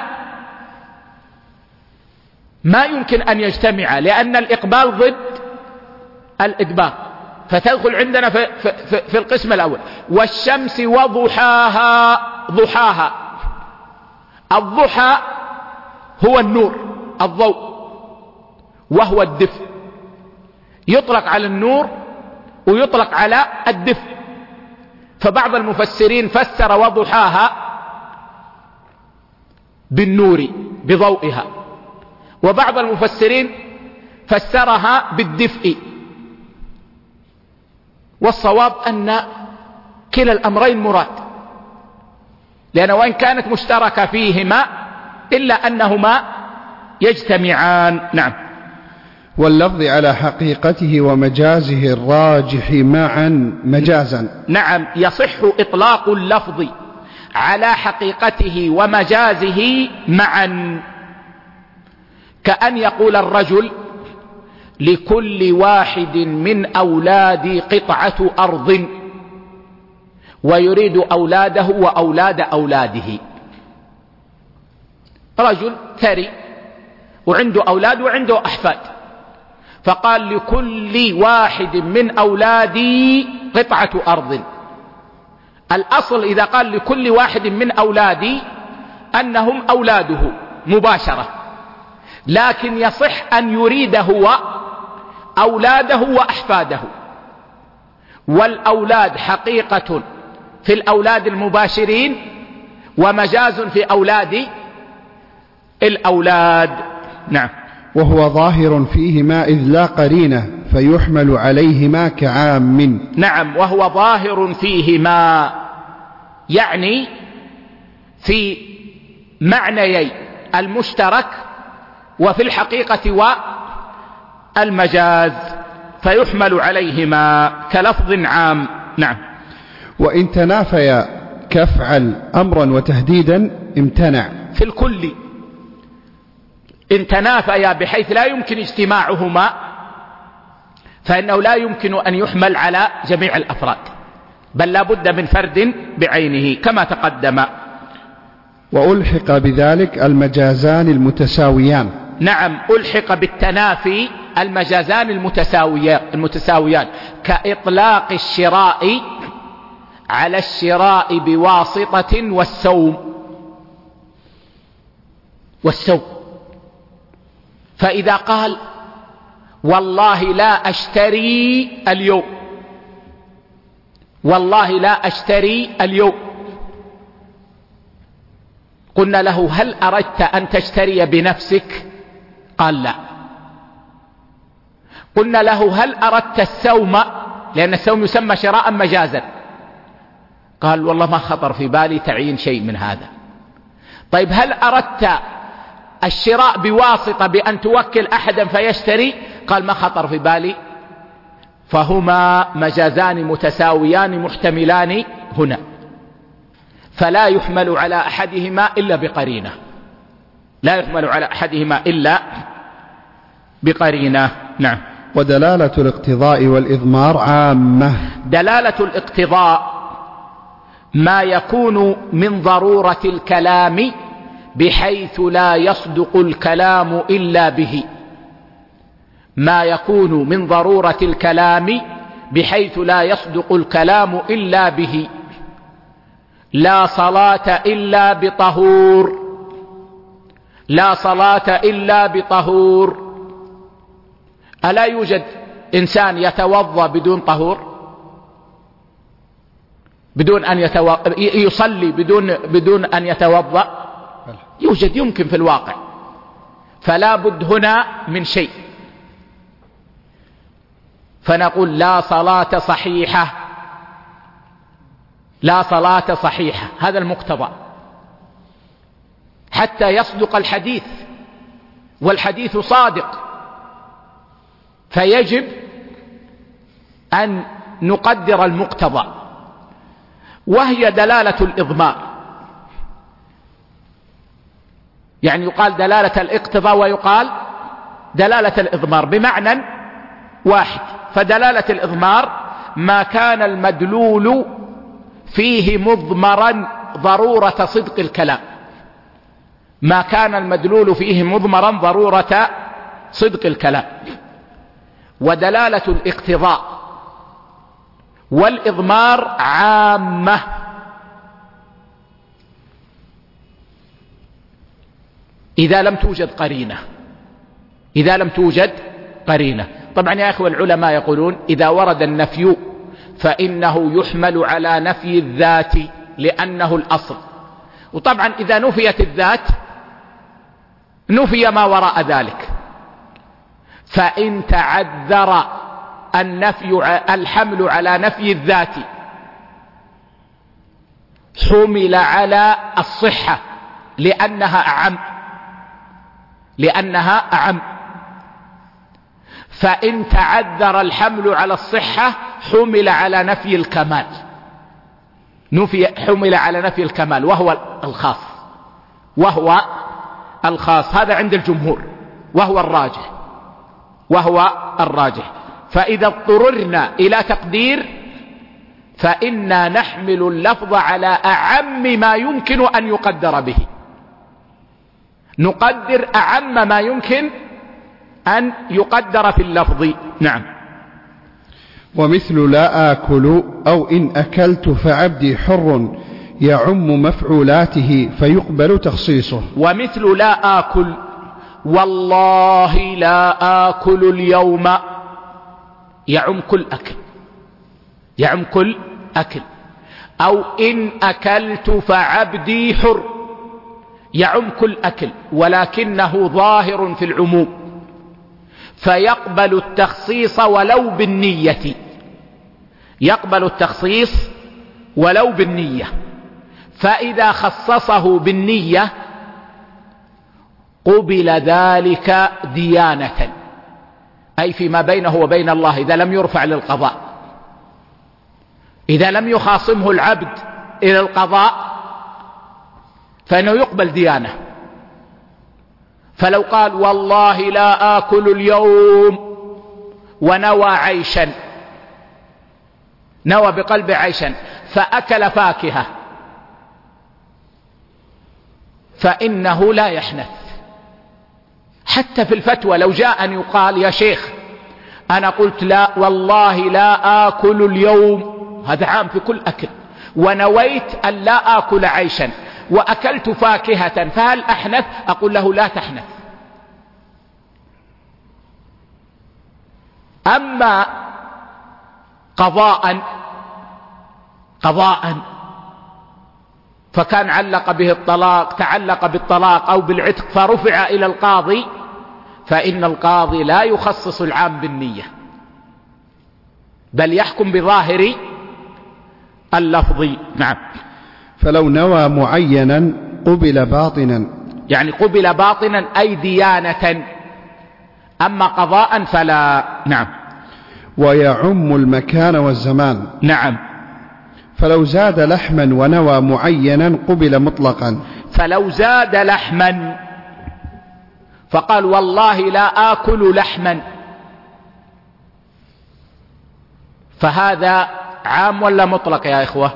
ما يمكن أن يجتمع لأن الإقبال ضد الإدبار، فتدخل عندنا في, في, في, في القسم الأول. والشمس وضحاها، ضحاها، الضحى هو النور الضوء، وهو الدفء، يطلق على النور ويطلق على الدفء. فبعض المفسرين فسر وضحاها بالنور بضوئها، وبعض المفسرين فسرها بالدفء، والصواب أن كلا الأمرين مراد، لأن وإن كانت مشتركة فيهما إلا أنهما يجتمعان. نعم. واللفظ على حقيقته ومجازه الراجح معا مجازا. نعم، يصح إطلاق اللفظ على حقيقته ومجازه معا، كأن يقول الرجل لكل واحد من أولادي قطعة أرض، ويريد أولاده وأولاد أولاده. رجل ثري وعنده أولاد وعنده أحفاد، فقال لكل واحد من أولادي قطعة أرض. الأصل إذا قال لكل واحد من أولادي أنهم أولاده مباشرة، لكن يصح أن يريد هو أولاده وأحفاده، والأولاد حقيقة في الأولاد المباشرين ومجاز في أولاد الأولاد. نعم. وهو ظاهر فيهما إذ لا قرينة فيحمل عليهما كعام. نعم، وهو ظاهر فيهما، يعني في معنيي المشترك وفي الحقيقة والمجاز، فيحمل عليهما كلفظ عام. نعم. وإن تنافيا كفعل أمرا وتهديدا امتنع. في الكل إن تنافيا بحيث لا يمكن اجتماعهما فإنه لا يمكن أن يحمل على جميع الأفراد، بل لا بد من فرد بعينه كما تقدم. وألحق بذلك المجازان المتساويان. نعم، ألحق بالتنافي المجازان المتساويان، كإطلاق الشراء على الشراء بواسطة والسوم والسوم فإذا قال والله لا أشتري اليوم، والله لا أشتري اليوم، قلنا له هل أردت أن تشتري بنفسك؟ قال لا. قلنا له هل أردت السوم؟ لأن السوم يسمى شراء مجازا. قال والله ما خطر في بالي تعيين شيء من هذا. طيب هل أردت الشراء بواسطة بأن توكل أحدا فيشتري؟ قال ما خطر في بالي. فهما مجازان متساويان محتملان هنا، فلا يحمل على أحدهما إلا بقرينة، لا يحمل على أحدهما إلا بقرينة. نعم. ودلالة الاقتضاء والإضمار عامة. دلالة الاقتضاء ما يكون من ضرورة الكلام بحيث لا يصدق الكلام إلا به، ما يكون من ضرورة الكلام بحيث لا يصدق الكلام إلا به. لا صلاة إلا بطهور، لا صلاة إلا بطهور. ألا يوجد إنسان يتوضأ بدون طهور، بدون أن يتو... يصلي بدون بدون أن يتوضأ؟ يوجد، يمكن في الواقع. فلا بد هنا من شيء، فنقول لا صلاة صحيحة، لا صلاة صحيحة، هذا المقتضى حتى يصدق الحديث، والحديث صادق، فيجب أن نقدر المقتضى، وهي دلالة الإضمار. يعني يقال دلالة الاقتضاء ويقال دلالة الإضمار بمعنى واحد. فدلالة الإضمار ما كان المدلول فيه مضمرا ضرورة صدق الكلام، ما كان المدلول فيه مضمرا ضرورة صدق الكلام. ودلالة الاقتضاء والإضمار عامة، إذا لم توجد قرينة، إذا لم توجد قرينة. طبعا يا أخوة العلماء يقولون إذا ورد النفي فإنه يحمل على نفي الذات لأنه الأصل، وطبعا إذا نفيت الذات نفي ما وراء ذلك. فإن تعذر النفي الحمل على نفي الذات حمل على الصحة لأنها أعم لأنها أعم فإن تعذر الحمل على الصحة حمل على نفي الكمال نفي حمل على نفي الكمال وهو الخاص وهو الخاص هذا عند الجمهور وهو الراجح وهو الراجح فإذا اضطررنا إلى تقدير فإنا نحمل اللفظ على أعم ما يمكن أن يقدر به نقدر أعم ما يمكن أن يقدر في اللفظ. نعم. ومثل لا آكل أو إن أكلت فعبدي حر يعم مفعولاته فيقبل تخصيصه. ومثل لا آكل والله لا آكل اليوم يعم كل أكل يعم كل أكل أو إن أكلت فعبدي حر يعم كل أكل ولكنه ظاهر في العموم فيقبل التخصيص ولو بالنية يقبل التخصيص ولو بالنية فإذا خصصه بالنية قبل ذلك ديانة أي فيما بينه وبين الله إذا لم يرفع للقضاء إذا لم يخاصمه العبد إلى القضاء فإنه يقبل ديانة فلو قال والله لا آكل اليوم ونوى عيشا نوى بقلب عيشا فأكل فاكهة فإنه لا يحنث حتى في الفتوى لو جاء أن يقال يا شيخ أنا قلت لا والله لا آكل اليوم هذا عام في كل أكل ونويت أن لا آكل عيشا وأكلت فاكهة فهل أحنث؟ أقول له لا تحنث. أما قضاء قضاء فكان علق به الطلاق تعلق بالطلاق أو بالعتق فرفع إلى القاضي فإن القاضي لا يخصص العام بالنية بل يحكم بظاهر اللفظ. نعم. فلو نوى معينا قبل باطنا يعني قبل باطنا أي ديانة أما قضاء فلا. نعم. ويعم المكان والزمان. نعم. فلو زاد لحما ونوى معينا قبل مطلقا. فلو زاد لحما فقال والله لا آكل لحما فهذا عام ولا مطلق يا إخوة؟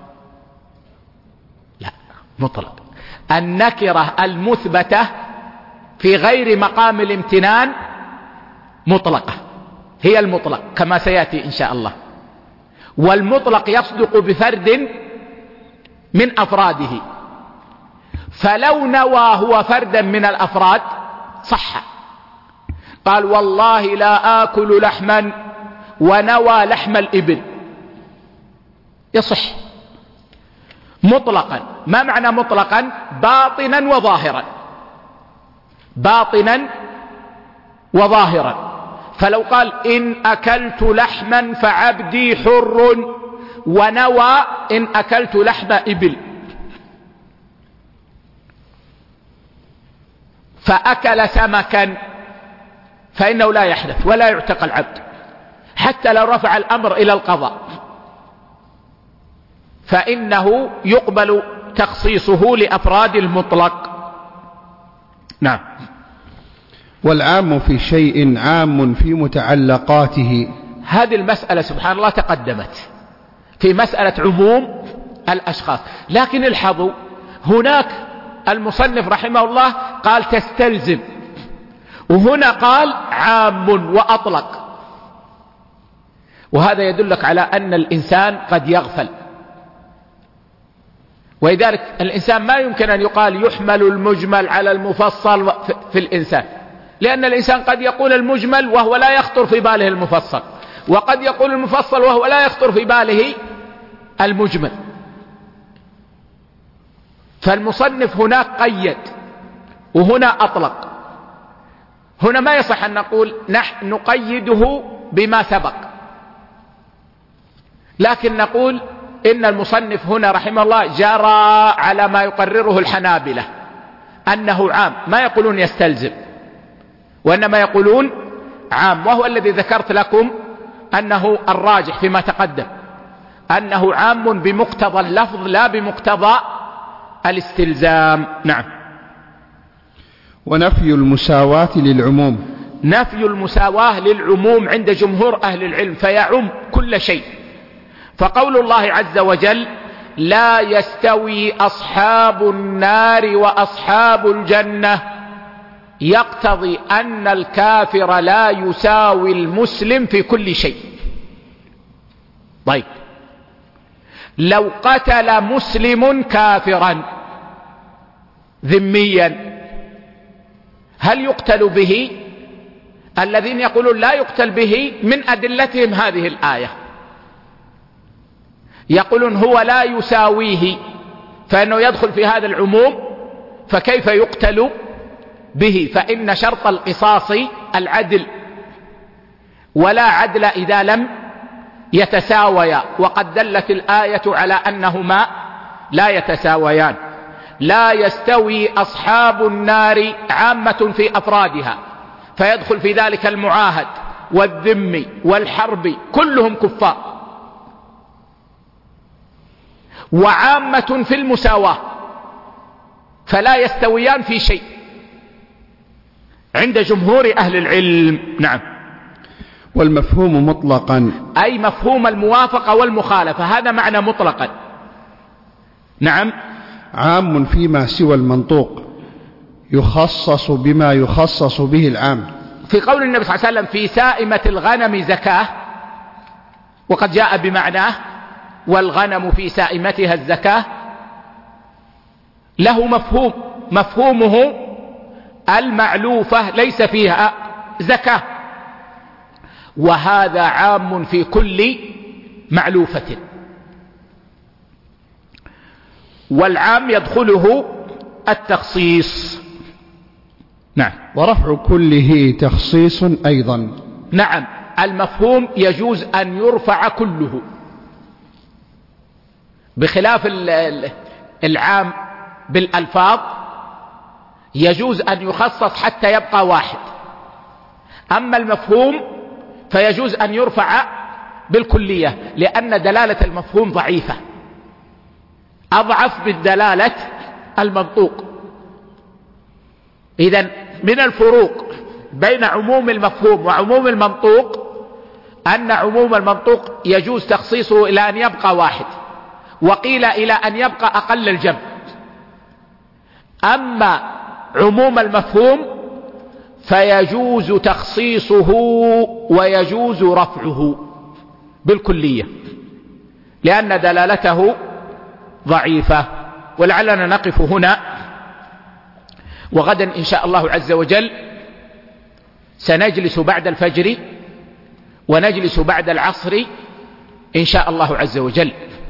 لا مطلق. النكرة المثبتة في غير مقام الامتنان مطلقة هي المطلق كما سيأتي إن شاء الله والمطلق يصدق بفرد من أفراده فلو نوى هو فردا من الأفراد صح قال والله لا آكل لحما ونوى لحم الإبل يصح مطلقا. ما معنى مطلقا؟ باطنا وظاهرا باطنا وظاهرا فلو قال إن أكلت لحما فعبدي حر ونوى إن أكلت لحم إبل فأكل سمكا فإنه لا يحدث ولا يعتق العبد حتى لو رفع الأمر إلى القضاء فإنه يقبل تخصيصه لأفراد المطلق. نعم. والعام في شيء عام في متعلقاته. هذه المسألة سبحان الله تقدمت في مسألة عموم الأشخاص لكن الحظوا هناك المصنف رحمه الله قال تستلزم وهنا قال عام وأطلق وهذا يدلك على أن الإنسان قد يغفل ولذلك الإنسان ما يمكن أن يقال يحمل المجمل على المفصل في الإنسان لأن الإنسان قد يقول المجمل وهو لا يخطر في باله المفصل وقد يقول المفصل وهو لا يخطر في باله المجمل فالمصنف هناك قيد وهنا أطلق هنا ما يصح أن نقول نحن نقيده بما سبق، لكن نقول إن المصنف هنا رحمه الله جرى على ما يقرره الحنابلة أنه عام، ما يقولون يستلزم، وإنما يقولون عام، وهو الذي ذكرت لكم أنه الراجح فيما تقدم، أنه عام بمقتضى اللفظ لا بمقتضى الاستلزام. نعم. ونفي المساواة للعموم، نفي المساواة للعموم عند جمهور أهل العلم فيعم كل شيء، فقول الله عز وجل لا يستوي أصحاب النار وأصحاب الجنة يقتضي أن الكافر لا يساوي المسلم في كل شيء. طيب، لو قتل مسلم كافرا ذميا هل يقتل به؟ الذين يقولون لا يقتل به من أدلتهم هذه الآية، يقولون هو لا يساويه فإنه يدخل في هذا العموم، فكيف يقتل به؟ فإن شرط القصاص العدل، ولا عدل إذا لم يتساويا، وقد دلت الآية على أنهما لا يتساويان. لا يستوي أصحاب النار عامة في أفرادها، فيدخل في ذلك المعاهد والذمي والحربي كلهم كفار، وعامة في المساواة، فلا يستويان في شيء عند جمهور أهل العلم. نعم. والمفهوم مطلقا، أي مفهوم الموافقة والمخالفة، هذا معنى مطلقا. نعم. عام فيما سوى المنطوق يخصص بما يخصص به العام، في قول النبي صلى الله عليه وسلم في سائمة الغنم زكاة، وقد جاء بمعناه والغنم في سائمتها الزكاة، له مفهوم، مفهومه المعلوفة ليس فيها زكاة، وهذا عام في كل معلوفة، والعام يدخله التخصيص. نعم. ورفع كله تخصيص أيضا. نعم، المفهوم يجوز أن يرفع كله، بخلاف العام بالألفاظ يجوز أن يخصص حتى يبقى واحد، أما المفهوم فيجوز أن يرفع بالكلية، لأن دلالة المفهوم ضعيفة، أضعف من دلالة المنطوق. إذن من الفروق بين عموم المفهوم وعموم المنطوق أن عموم المنطوق يجوز تخصيصه إلى أن يبقى واحد، وقيل إلى أن يبقى أقل الجمع، أما عموم المفهوم فيجوز تخصيصه ويجوز رفعه بالكلية، لأن دلالته ضعيفة. ولعلنا نقف هنا، وغدا إن شاء الله عز وجل سنجلس بعد الفجر ونجلس بعد العصر إن شاء الله عز وجل.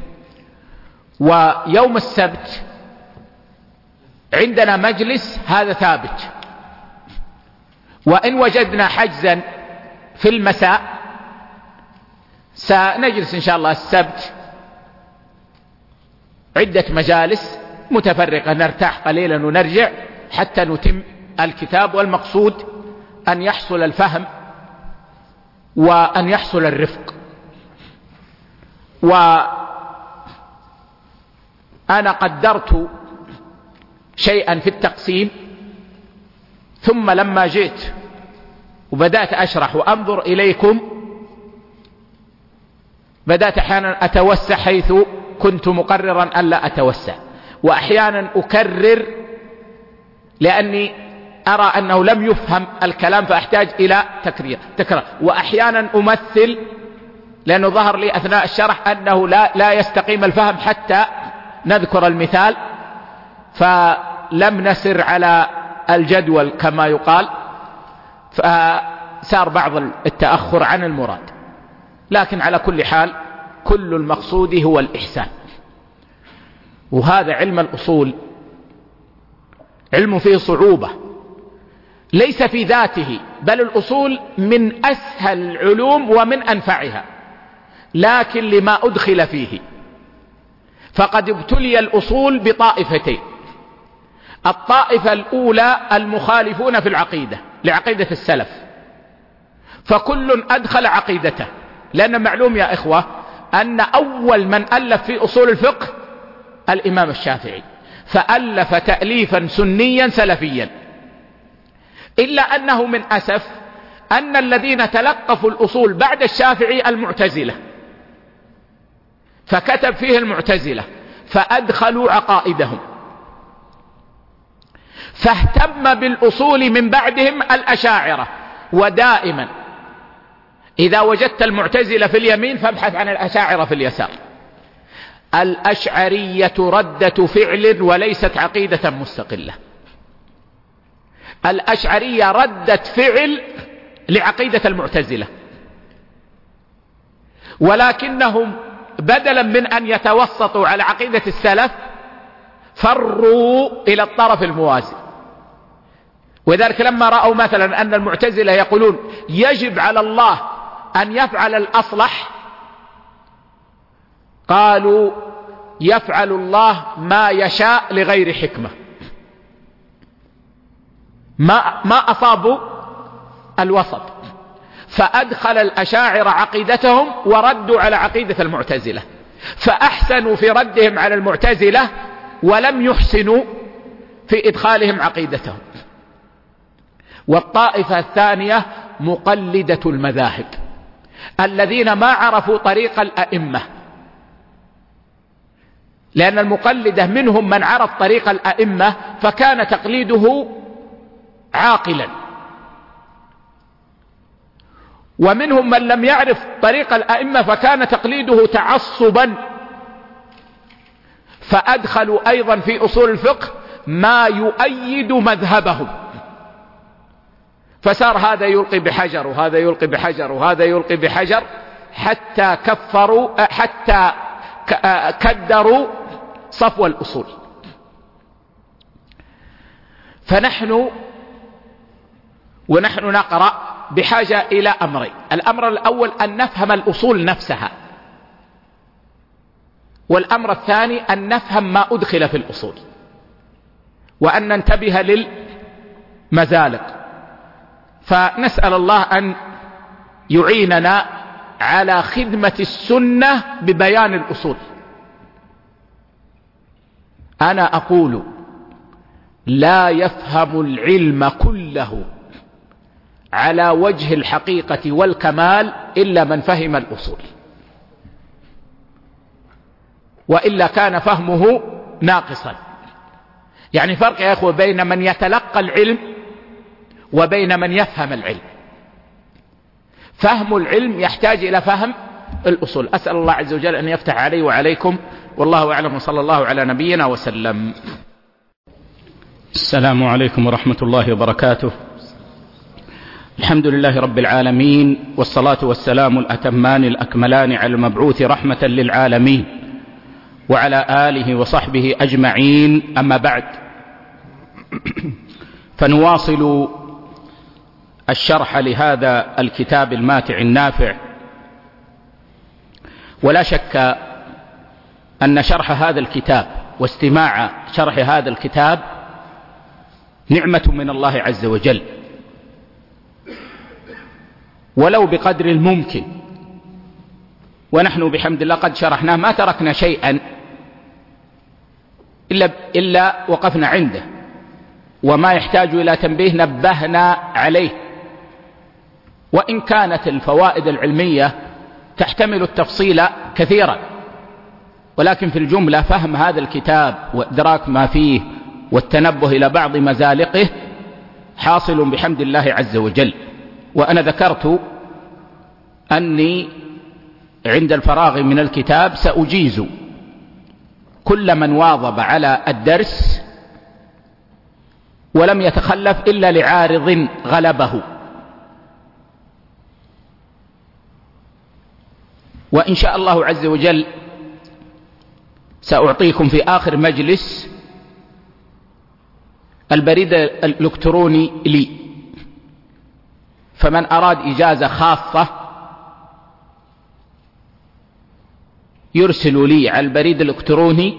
ويوم السبت عندنا مجلس، هذا ثابت، وإن وجدنا حجزا في المساء سنجلس إن شاء الله السبت عدة مجالس متفرقة، نرتاح قليلا ونرجع حتى نتم الكتاب، والمقصود أن يحصل الفهم وأن يحصل الرفق. وأنا قدرت شيئا في التقسيم، ثم لما جئت وبدأت أشرح وأنظر إليكم بدأت أحيانا أتوسع حيث كنت مقررا ألا أتوسع، وأحيانا أكرر لأني أرى أنه لم يفهم الكلام فأحتاج إلى تكرير تكرار، وأحيانا أمثل لأنه ظهر لي أثناء الشرح أنه لا, لا يستقيم الفهم حتى نذكر المثال، فلم نسر على الجدول كما يقال، فسار بعض التأخر عن المراد. لكن على كل حال كل المقصود هو الإحسان، وهذا علم الأصول علم فيه صعوبة، ليس في ذاته، بل الأصول من أسهل العلوم ومن أنفعها، لكن لما أدخل فيه. فقد ابتلي الأصول بطائفتين: الطائفة الأولى المخالفون في العقيدة لعقيدة السلف، فكل أدخل عقيدته، لأن معلوم يا إخوة أن أول من ألف في أصول الفقه الإمام الشافعي، فألف تأليفا سنيا سلفيا، إلا أنه من أسف أن الذين تلقفوا الأصول بعد الشافعي المعتزلة، فكتب فيه المعتزلة فأدخلوا عقائدهم، فاهتم بالأصول من بعدهم الأشاعرة. ودائما إذا وجدت المعتزلة في اليمين فابحث عن الأشاعرة في اليسار. الأشعرية ردة فعل وليست عقيدة مستقلة. الأشعرية ردة فعل لعقيدة المعتزلة، ولكنهم بدلا من أن يتوسطوا على عقيدة السلف فروا إلى الطرف الموازي. وذلك لما رأوا مثلا أن المعتزلة يقولون يجب على الله أن يفعل الأصلح، قالوا يفعل الله ما يشاء لغير حكمة، ما, ما أصابوا الوسط، فأدخل الأشاعرة عقيدتهم وردوا على عقيدة المعتزلة، فأحسنوا في ردهم على المعتزلة ولم يحسنوا في إدخالهم عقيدتهم. والطائفة الثانية مقلدة المذاهب، الذين ما عرفوا طريق الأئمة، لأن المقلدة منهم من عرف طريق الأئمة فكان تقليده عاقلا، ومنهم من لم يعرف طريق الأئمة فكان تقليده تعصبا، فأدخلوا أيضا في أصول الفقه ما يؤيد مذهبهم، فصار هذا يلقي بحجر وهذا يلقي بحجر وهذا يلقي بحجر، حتى كفروا حتى كدروا صفو الأصول. فنحن ونحن نقرأ بحاجة إلى أمرين: الأمر الأول أن نفهم الأصول نفسها، والأمر الثاني أن نفهم ما أدخل في الأصول، وأن ننتبه للمزالق. فنسأل الله أن يعيننا على خدمة السنة ببيان الأصول. أنا أقول لا يفهم العلم كله على وجه الحقيقة والكمال إلا من فهم الأصول، وإلا كان فهمه ناقصا. يعني فرق يا أخوة بين من يتلقى العلم وبين من يفهم العلم. فهم العلم يحتاج إلى فهم الأصول. أسأل الله عز وجل أن يفتح علي وعليكم، والله أعلم، وصلى الله على نبينا وسلم. السلام عليكم ورحمة الله وبركاته. الحمد لله رب العالمين، والصلاة والسلام الأتمان الأكملان على المبعوث رحمة للعالمين وعلى آله وصحبه أجمعين. أما بعد، فنواصل الشرح لهذا الكتاب الماتع النافع. ولا شك أن شرح هذا الكتاب واستماع شرح هذا الكتاب نعمة من الله عز وجل، ولو بقدر الممكن، ونحن بحمد الله قد شرحناه، ما تركنا شيئا إلا, إلا وقفنا عنده، وما يحتاج إلى تنبيه نبهنا عليه. وإن كانت الفوائد العلمية تحتمل التفصيل كثيرا، ولكن في الجملة فهم هذا الكتاب وإدراك ما فيه والتنبه إلى بعض مزالقه حاصل بحمد الله عز وجل. وأنا ذكرت أني عند الفراغ من الكتاب سأجيز كل من واظب على الدرس ولم يتخلف إلا لعارض غلبه. وإن شاء الله عز وجل سأعطيكم في آخر مجلس البريد الإلكتروني لي فمن أراد إجازة خاصة يرسل لي على البريد الإلكتروني،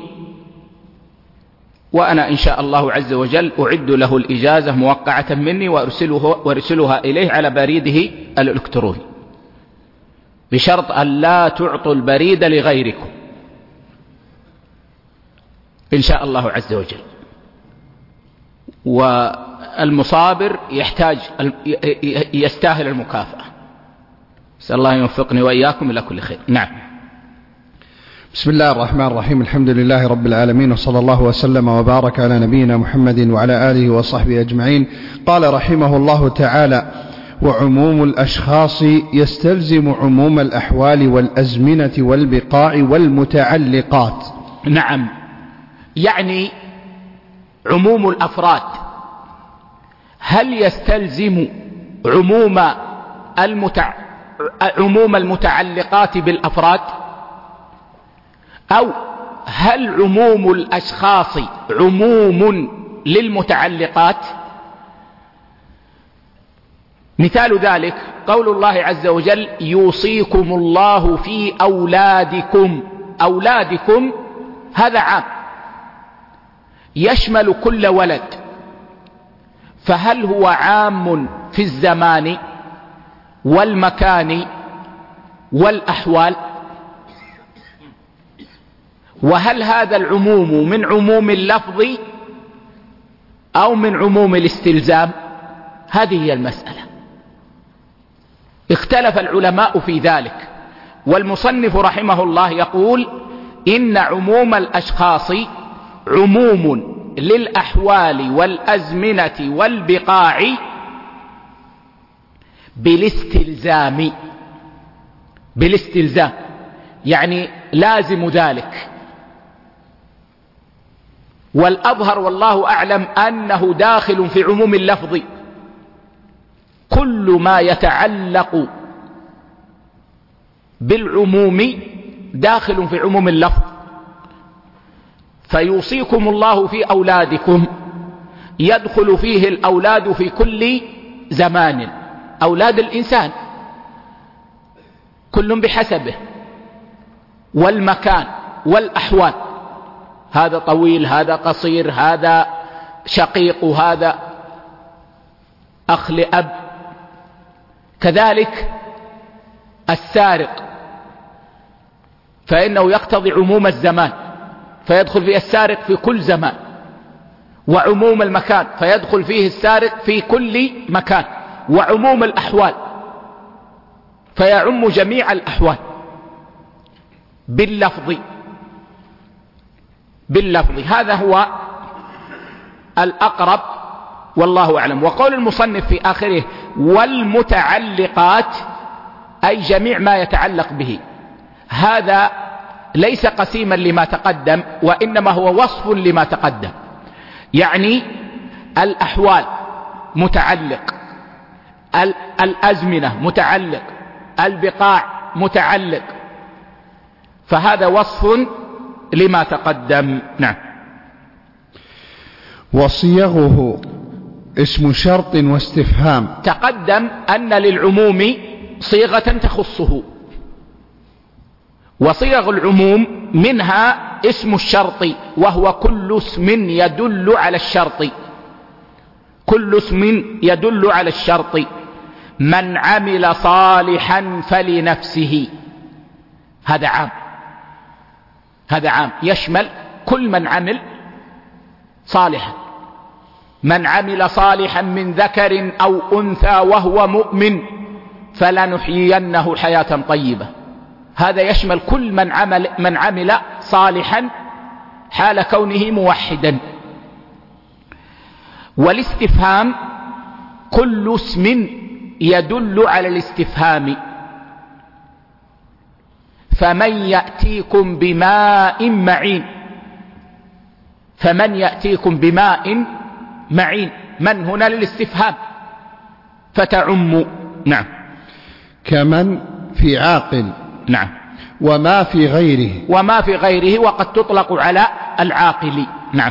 وأنا إن شاء الله عز وجل أعد له الإجازة موقعة مني وأرسله وأرسلها إليه على بريده الإلكتروني، بشرط أن لا تعطوا البريد لغيركم إن شاء الله عز وجل. والمصابر يحتاج يستاهل المكافأة. نسأل الله يوفقني وإياكم إلى كل خير. نعم. بسم الله الرحمن الرحيم. الحمد لله رب العالمين، وصلى الله وسلم وبارك على نبينا محمد وعلى آله وصحبه أجمعين. قال رحمه الله تعالى: وعموم الأشخاص يستلزم عموم الأحوال والأزمنة والبقاع والمتعلقات. نعم، يعني عموم الأفراد هل يستلزم عموم المتع... عموم المتعلقات بالأفراد، أو هل عموم الأشخاص عموم للمتعلقات؟ مثال ذلك قول الله عز وجل: يوصيكم الله في أولادكم. أولادكم هذا عام يشمل كل ولد، فهل هو عام في الزمان والمكان والأحوال؟ وهل هذا العموم من عموم اللفظ أو من عموم الاستلزام؟ هذه هي المسألة. اختلف العلماء في ذلك، والمصنف رحمه الله يقول: إن عموم الأشخاص عموم للأحوال والأزمنة والبقاع بالاستلزام. بالاستلزام يعني لازم ذلك. والأظهر والله أعلم أنه داخل في عموم اللفظ، كل ما يتعلق بالعموم داخل في عموم اللفظ. فيوصيكم الله في أولادكم يدخل فيه الأولاد في كل زمان، أولاد الإنسان كل بحسبه، والمكان والأحوال، هذا طويل هذا قصير، هذا شقيق وهذا أخ لأب. كذلك السارق فإنه يقتضي عموم الزمان، فيدخل فيه السارق في كل زمان، وعموم المكان فيدخل فيه السارق في كل مكان، وعموم الأحوال فيعم جميع الأحوال باللفظ. باللفظ هذا هو الأقرب والله أعلم. وقول المصنف في آخره: والمتعلقات، أي جميع ما يتعلق به، هذا ليس قسيما لما تقدم، وإنما هو وصف لما تقدم. يعني الأحوال متعلق، الأزمنة متعلق، البقاع متعلق، فهذا وصف لما تقدم. نعم. وصيغه اسم شرط واستفهام. تقدم أن للعموم صيغة تخصه، وصيغ العموم منها اسم الشرط، وهو كل اسم يدل على الشرط. كل اسم يدل على الشرط. من عمل صالحا فلنفسه، هذا عام. هذا عام يشمل كل من عمل صالحا. من عمل صالحا من ذكر أو أنثى وهو مؤمن فلنحيينه حياة طيبة. هذا يشمل كل من عمل, من عمل صالحا حال كونه موحدا. والاستفهام كل اسم يدل على الاستفهام. فمن يأتيكم بماء معين، فمن يأتيكم بماء معين، من هنا للاستفهام فتعم. نعم. كمن في عاقل. نعم. وما في غيره. وما في غيره، وقد تطلق على العاقل. نعم.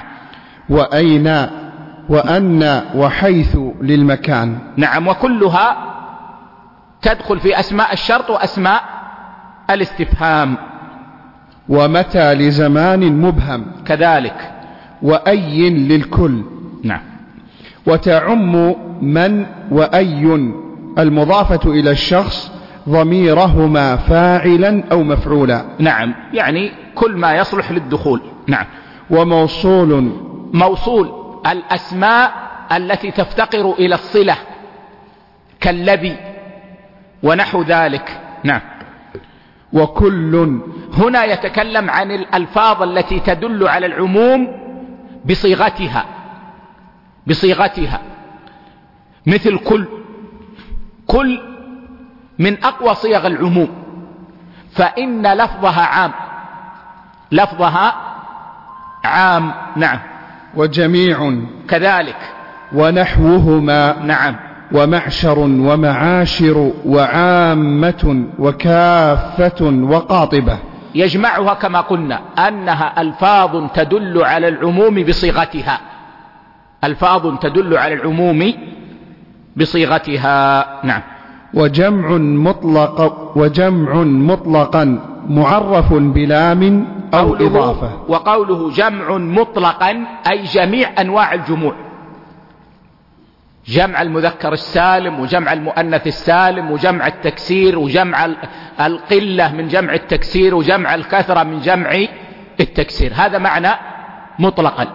وأين وأن وحيث للمكان. نعم. وكلها تدخل في أسماء الشرط وأسماء الاستفهام. ومتى لزمان مبهم كذلك. وأي للكل. نعم. وتعم من وأي المضافة إلى الشخص ضميرهما فاعلا أو مفعولا. نعم، يعني كل ما يصلح للدخول. نعم. وموصول موصول الأسماء التي تفتقر إلى الصلة كالذي ونحو ذلك. نعم. وكل هنا يتكلم عن الألفاظ التي تدل على العموم بصيغتها بصيغتها مثل كل. كل من أقوى صيغ العموم، فإن لفظها عام لفظها عام. نعم. وجميع كذلك. ونحوهما. نعم. ومعشر ومعاشر وعامة وكافة وقاطبة. يجمعها كما قلنا أنها ألفاظ تدل على العموم بصيغتها ألفاظ تدل على العموم بصيغتها. نعم. وجمع مطلق وجمع مطلقا معرف بلام أو إضافة. وقوله جمع مطلقا أي جميع أنواع الجموع، جمع المذكر السالم وجمع المؤنث السالم وجمع التكسير وجمع القلة من جمع التكسير وجمع الكثرة من جمع التكسير، هذا معنى مطلقا.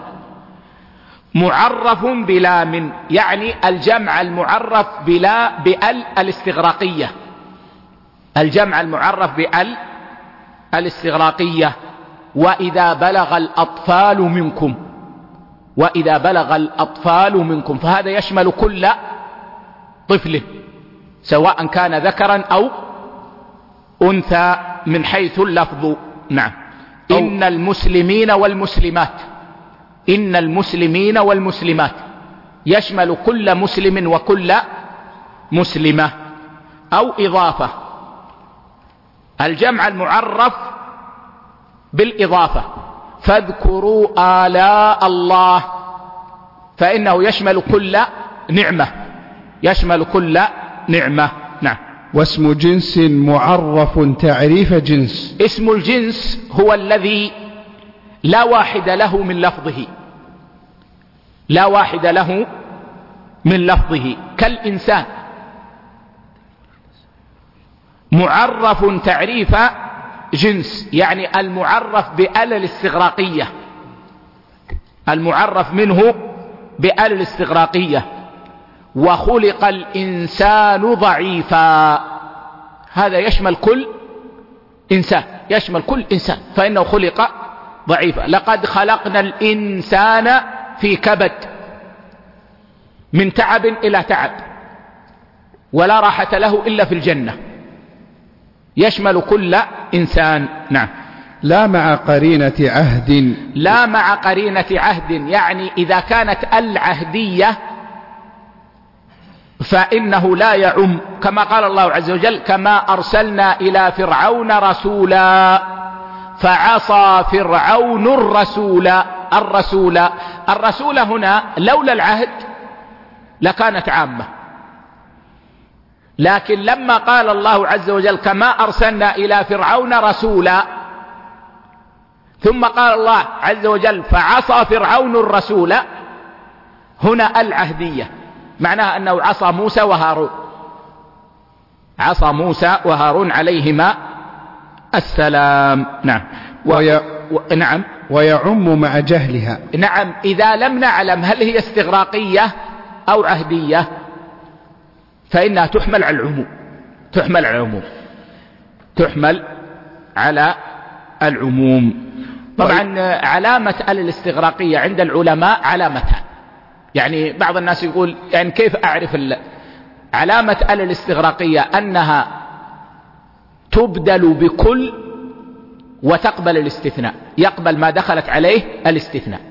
معرف بلام يعني الجمع المعرف بلا بأل الاستغراقية الجمع المعرف بأل الاستغراقية. وإذا بلغ الأطفال منكم وإذا بلغ الأطفال منكم فهذا يشمل كل طفل سواء كان ذكرا أو أنثى من حيث اللفظ. نعم. إن المسلمين والمسلمات إن المسلمين والمسلمات يشمل كل مسلم وكل مسلمة. أو إضافة الجمع المعرف بالإضافة، فاذكروا آلاء الله فإنه يشمل كل نعمة يشمل كل نعمة. نعم. واسم جنس معرف تعريف جنس. اسم الجنس هو الذي لا واحد له من لفظه لا واحد له من لفظه كالإنسان، معرف تعريف جنس يعني المعرف بأل الاستغراقية المعرف منه بأل الاستغراقية. وخلق الإنسان ضعيفا هذا يشمل كل إنسان يشمل كل إنسان فإنه خلق ضعيفا. لقد خلقنا الإنسان في كبد من تعب إلى تعب ولا راحة له إلا في الجنة، يشمل كل إنسان. نعم. لا مع قرينة عهد لا مع قرينة عهد يعني إذا كانت العهدية فإنه لا يعم، كما قال الله عز وجل كما أرسلنا إلى فرعون رسولا فعصى فرعون الرسول الرسول الرسول هنا لولا العهد لكانت عامة، لكن لما قال الله عز وجل كما أرسلنا إلى فرعون رسولا ثم قال الله عز وجل فعصى فرعون الرسول هنا العهدية معناها أنه عصى موسى وهارون عصى موسى وهارون عليهما السلام. نعم. و... وي... و... نعم. ويعم مع جهلها. نعم. إذا لم نعلم هل هي استغراقية أو عهدية فإنها تحمل على العموم تحمل على العموم تحمل على العموم. طبعا علامة الاستغراقية عند العلماء علامتها، يعني بعض الناس يقول يعني كيف أعرف علامة الاستغراقية أنها تبدل بكل وتقبل الاستثناء، يقبل ما دخلت عليه الاستثناء،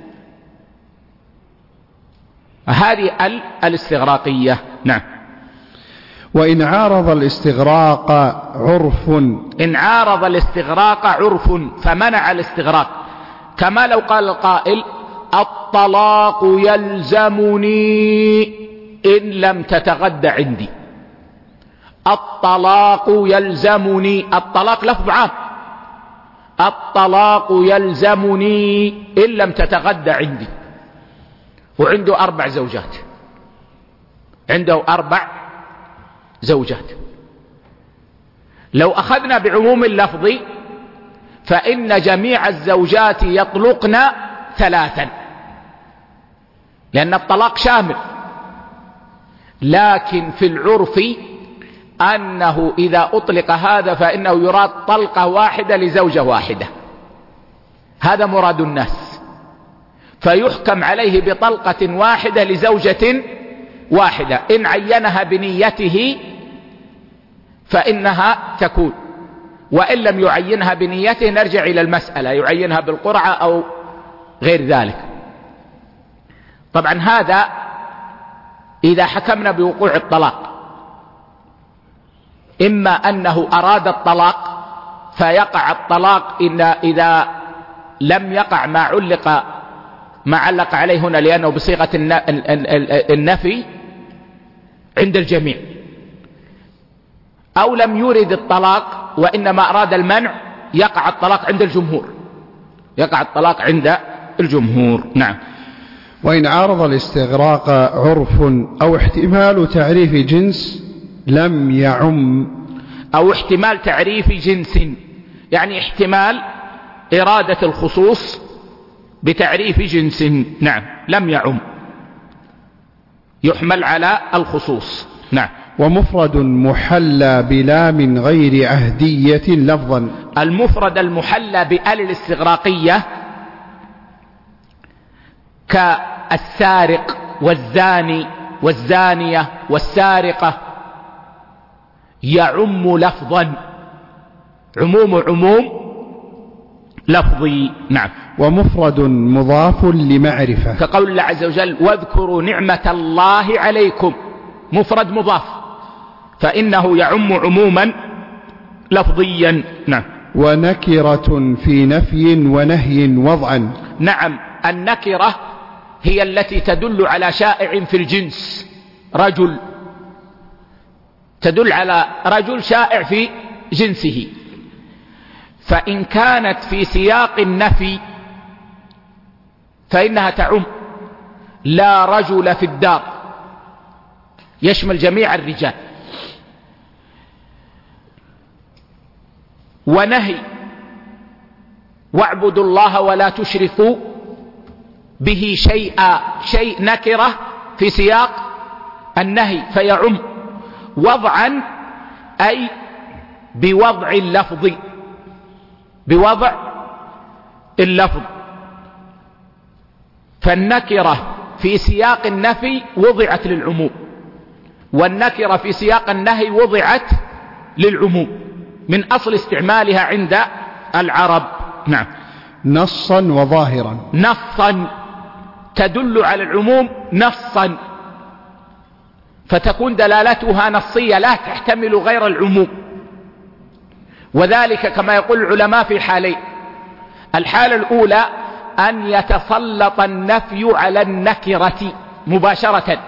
هذه الاستغراقية. نعم. وإن عارض الاستغراق عرف إن عارض الاستغراق عرف فمنع الاستغراق، كما لو قال القائل الطلاق يلزمني إن لم تتغد عندي، الطلاق يلزمني، الطلاق لفظ عام، الطلاق يلزمني إن لم تتغدى عندي، وعنده أربع زوجات، عنده أربع زوجات. لو أخذنا بعموم اللفظ فإن جميع الزوجات يطلقن ثلاثا، لأن الطلاق شامل. لكن في العرف أنه إذا أطلق هذا فإنه يراد طلقة واحدة لزوجة واحدة، هذا مراد الناس، فيحكم عليه بطلقة واحدة لزوجة واحدة. إن عينها بنيته فإنها تكون، وإن لم يعينها بنيته نرجع إلى المسألة، يعينها بالقرعة أو غير ذلك. طبعا هذا إذا حكمنا بوقوع الطلاق، إما أنه أراد الطلاق فيقع الطلاق إن إذا لم يقع ما علق ما علق عليه هنا، لأنه بصيغة النفي عند الجميع، أو لم يرد الطلاق وإنما أراد المنع، يقع الطلاق عند الجمهور، يقع الطلاق عند الجمهور. نعم. وإن عارض الاستغراق عرف أو احتمال تعريف جنس لم يعم، أو احتمال تعريف جنس، يعني احتمال إرادة الخصوص بتعريف جنس، نعم، لم يعم، يحمل على الخصوص. نعم. ومفرد محلى بلام غير عهدية لفظا، المفرد المحلى بآل الاستغراقية كالسارق والزاني والزانية والسارقة، يعم لفظا، عموم عموم لفظي. نعم. ومفرد مضاف لمعرفة كقول الله عز وجل واذكروا نعمة الله عليكم، مفرد مضاف فإنه يعم عموما لفظيا. نعم. ونكرة في نفي ونهي وضعا، نعم، النكرة هي التي تدل على شائع في الجنس، رجل، تدل على رجل شائع في جنسه، فإن كانت في سياق النفي فإنها تعم، لا رجل في الدار، يشمل جميع الرجال. ونهي واعبدوا الله ولا تشركوا به شيئا، شيء نكرة في سياق النهي فيعم. وضعا أي بوضع اللفظ، بوضع اللفظ، فالنكرة في سياق النفي وضعت للعموم، والنكرة في سياق النهي وضعت للعموم من أصل استعمالها عند العرب. نعم. نصا وظاهرا، نصا تدل على العموم نصا، فتكون دلالتها نصية لا تحتمل غير العموم، وذلك كما يقول العلماء في حالين: الحالة الأولى أن يتسلط النفي على النكرة مباشرة،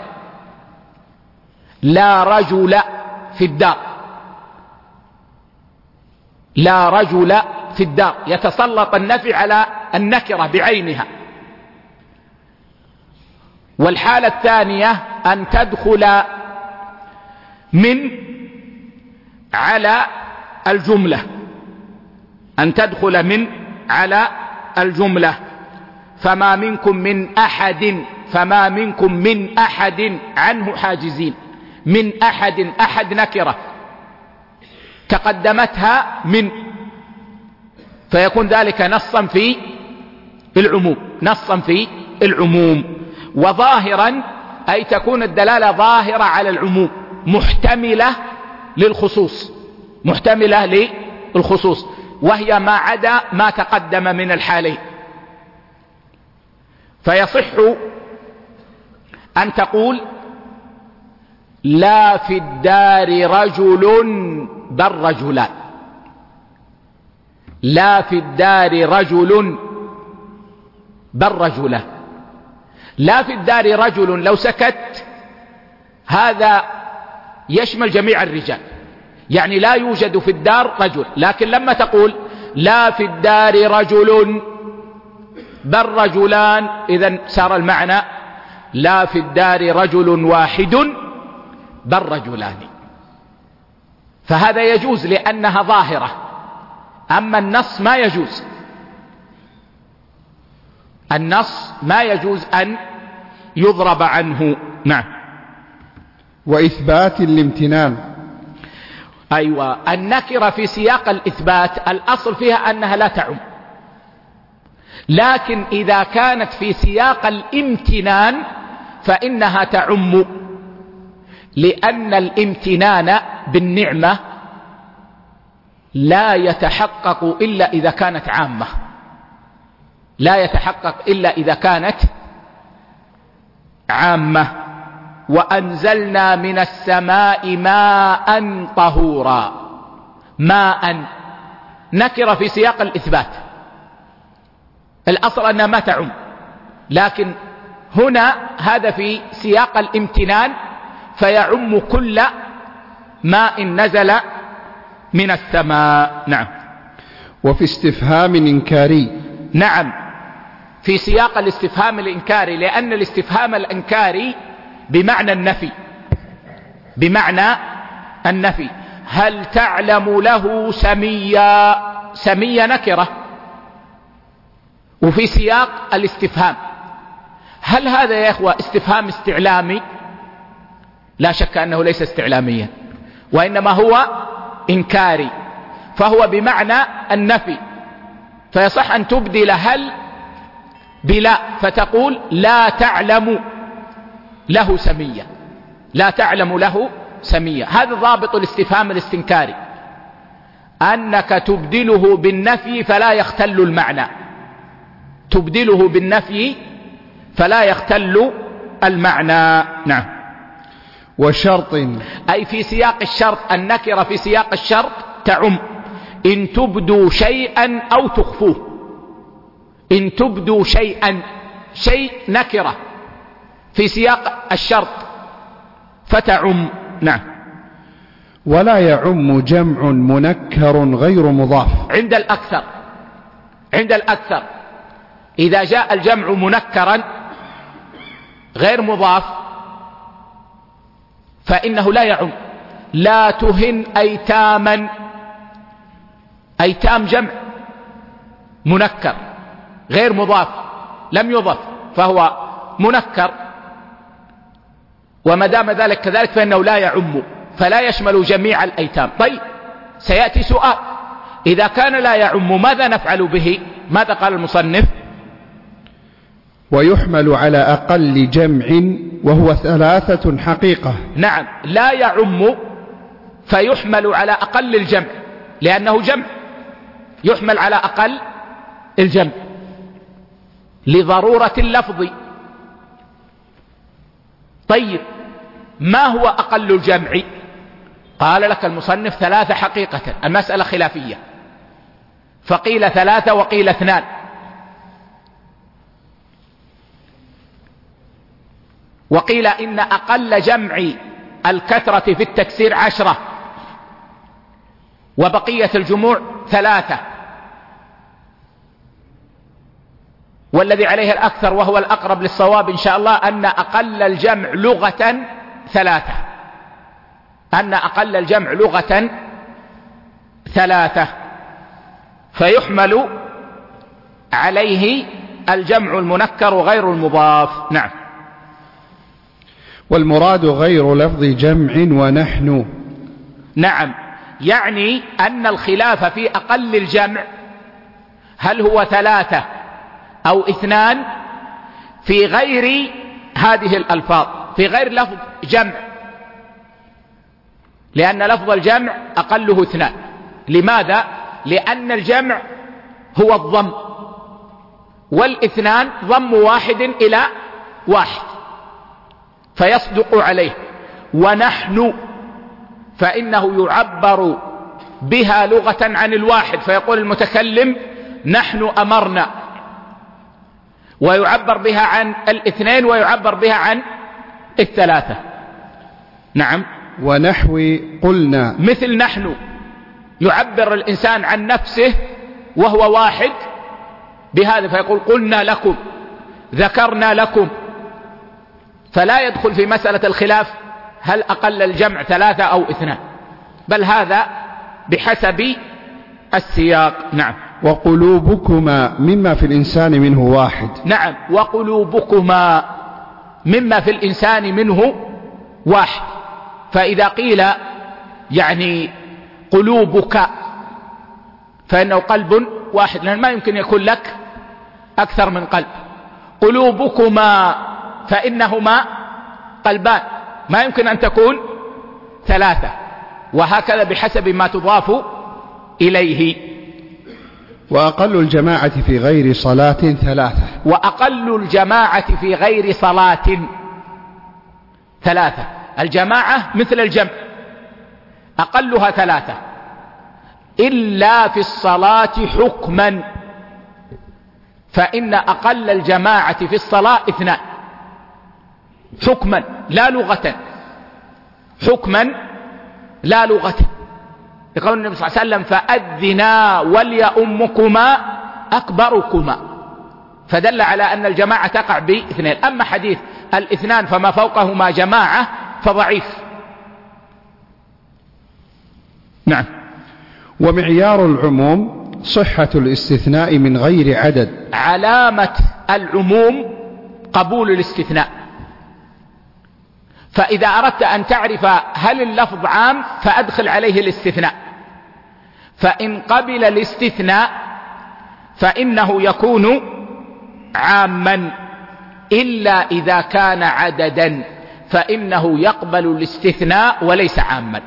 لا رجل في الدار، لا رجل في الدار، يتسلط النفي على النكرة بعينها. والحالة الثانية أن تدخل من على الجملة، أن تدخل من على الجملة، فما منكم من أحد، فما منكم من أحد عنه حاجزين، من أحد، أحد نكرة تقدمتها من، فيكون ذلك نصا في العموم، نصا في العموم. وظاهرا أي تكون الدلالة ظاهرة على العموم، محتملة للخصوص، محتملة للخصوص، وهي ما عدا ما تقدم من الحالين. فيصح أن تقول لا في الدار رجل بل رجلان، لا في الدار رجل بل رجلان. لا في الدار رجل لو سكت هذا يشمل جميع الرجال، يعني لا يوجد في الدار رجل. لكن لما تقول لا في الدار رجل بل رجلان، إذن صار المعنى لا في الدار رجل واحد بل رجلان. فهذا يجوز لأنها ظاهرة، أما النص ما يجوز. النص ما يجوز أن يضرب عنه. نعم. وإثبات الامتنان. أيوة، النكرة في سياق الإثبات الأصل فيها أنها لا تعم، لكن إذا كانت في سياق الامتنان فإنها تعم، لأن الامتنان بالنعمة لا يتحقق إلا إذا كانت عامة، لا يتحقق إلا إذا كانت عامة. وأنزلنا من السماء ماء طهورا. ماء نكرة في سياق الإثبات، الأصل أنها ما تعم، لكن هنا هذا في سياق الامتنان فيعم كل ماء نزل من السماء. نعم. وفي استفهام إنكاري. نعم، في سياق الاستفهام الإنكاري، لأن الاستفهام الإنكاري بمعنى النفي، بمعنى النفي. هل تعلم له سميا؟ سميا نكرة وفي سياق الاستفهام. هل هذا يا إخوة استفهام استعلامي؟ لا شك أنه ليس استعلاميا، وإنما هو إنكاري، فهو بمعنى النفي. فيصح أن تبدل هل بلا فتقول لا تعلم له سمية، لا تعلم له سمية. هذا ضابط الاستفهام الاستنكاري، أنك تبدله بالنفي فلا يختل المعنى، تبدله بالنفي فلا يختل المعنى. نعم. وشرط، أي في سياق الشرط، النكرة في سياق الشرط تعم. إن تبدوا شيئا أو تخفوه، إن تبدوا شيئا، شيء نكرة في سياق الشرط فتعم. نعم. ولا يعم جمع منكر غير مضاف عند الأكثر، عند الأكثر إذا جاء الجمع منكرا غير مضاف فإنه لا يعم. لا تهن أيتاما، أيتام جمع منكر غير مضاف لم يضف فهو منكر، وما دام ذلك كذلك فإنه لا يعم، فلا يشمل جميع الأيتام. طيب سيأتي سؤال، إذا كان لا يعم ماذا نفعل به؟ ماذا قال المصنف؟ ويحمل على أقل جمع وهو ثلاثة حقيقة. نعم، لا يعم فيحمل على أقل الجمع، لأنه جمع يحمل على أقل الجمع لضرورة اللفظ. طيب ما هو أقل الجمع؟ قال لك المصنف ثلاثة حقيقة، المسألة خلافية، فقيل ثلاثة وقيل اثنان. وقيل إن أقل جمع الكثرة في التكسير عشرة وبقية الجموع ثلاثة، والذي عليه الأكثر وهو الأقرب للصواب إن شاء الله أن أقل الجمع لغة ثلاثة، أن أقل الجمع لغة ثلاثة، فيحمل عليه الجمع المنكر غير المضاف. نعم. والمراد غير لفظ جمع ونحن. نعم، يعني أن الخلاف في أقل الجمع هل هو ثلاثة أو اثنان في غير هذه الألفاظ، في غير لفظ جمع، لأن لفظ الجمع أقله اثنان. لماذا؟ لأن الجمع هو الضم، والاثنان ضم واحد إلى واحد فيصدق عليه. ونحن فإنه يعبر بها لغة عن الواحد، فيقول المتكلم نحن أمرنا، ويعبر بها عن الاثنين ويعبر بها عن الثلاثة. نعم. ونحو قلنا، مثل نحن يعبر الإنسان عن نفسه وهو واحد بهذا فيقول قلنا لكم، ذكرنا لكم، فلا يدخل في مسألة الخلاف هل أقل الجمع ثلاثة أو اثنان، بل هذا بحسب السياق. نعم. وقلوبكما مما في الإنسان منه واحد. نعم، وقلوبكما مما في الإنسان منه واحد. فإذا قيل يعني قلوبك فإنه قلب واحد، لأن ما يمكن يكون لك أكثر من قلب. قلوبكما فإنهما قلبان، ما يمكن أن تكون ثلاثة، وهكذا بحسب ما تضاف إليه. وأقل الجماعة في غير صلاة ثلاثة. وأقل الجماعة في غير صلاة ثلاثة. الجماعة مثل الجمع أقلها ثلاثة، إلا في الصلاة حكما، فإن أقل الجماعة في الصلاة اثنان حكما لا لغة، حكما لا لغة، يقول النبي صلى الله عليه وسلم فأذنا وليؤمكما أكبركما، فدل على أن الجماعة تقع باثنين. أما حديث الاثنان فما فوقهما جماعة فضعيف. نعم. ومعيار العموم صحة الاستثناء من غير عدد. علامة العموم قبول الاستثناء، فإذا أردت أن تعرف هل اللفظ عام فأدخل عليه الاستثناء، فإن قبل الاستثناء فإنه يكون عاما، إلا إذا كان عددا فإنه يقبل الاستثناء وليس عاما.